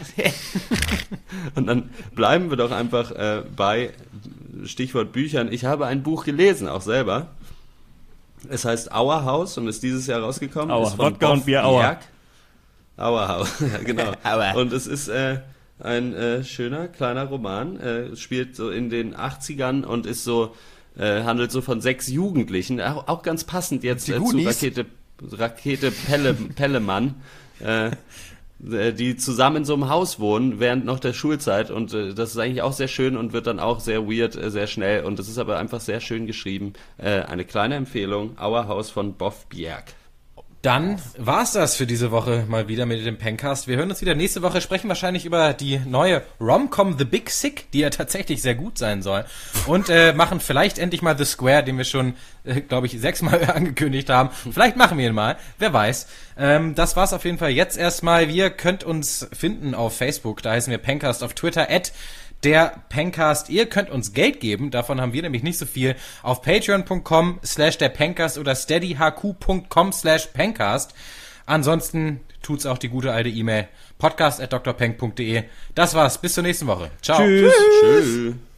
Und dann bleiben wir doch einfach bei Stichwort Büchern. Ich habe ein Buch gelesen, auch selber. Es heißt Our House und ist dieses Jahr rausgekommen. Auer, ist von Wodka und Bier Auer. Our House, ja genau. Und es ist ein schöner, kleiner Roman. Spielt so in den 80ern und ist so, handelt so von 6 Jugendlichen. Auch ganz passend jetzt zu Rakete Pellemann. Die zusammen in so einem Haus wohnen während noch der Schulzeit und das ist eigentlich auch sehr schön und wird dann auch sehr weird, sehr schnell und das ist aber einfach sehr schön geschrieben. Eine kleine Empfehlung, Our House von Boff Bjerg. Dann war's das für diese Woche mal wieder mit dem Pencast. Wir hören uns wieder nächste Woche, sprechen wahrscheinlich über die neue Rom-Com The Big Sick, die ja tatsächlich sehr gut sein soll. Und machen vielleicht endlich mal The Square, den wir schon, glaube ich, 6-mal angekündigt haben. Vielleicht machen wir ihn mal, wer weiß. Das war's auf jeden Fall jetzt erstmal. Wir könnt uns finden auf Facebook, da heißen wir Pencast, auf Twitter @der Pencast. Ihr könnt uns Geld geben, davon haben wir nämlich nicht so viel, auf patreon.com/der Pencast oder steadyhq.com/Pencast. Ansonsten tut's auch die gute alte E-Mail podcast@drpenk.de. Das war's, bis zur nächsten Woche. Ciao. Tschüss. Tschüss.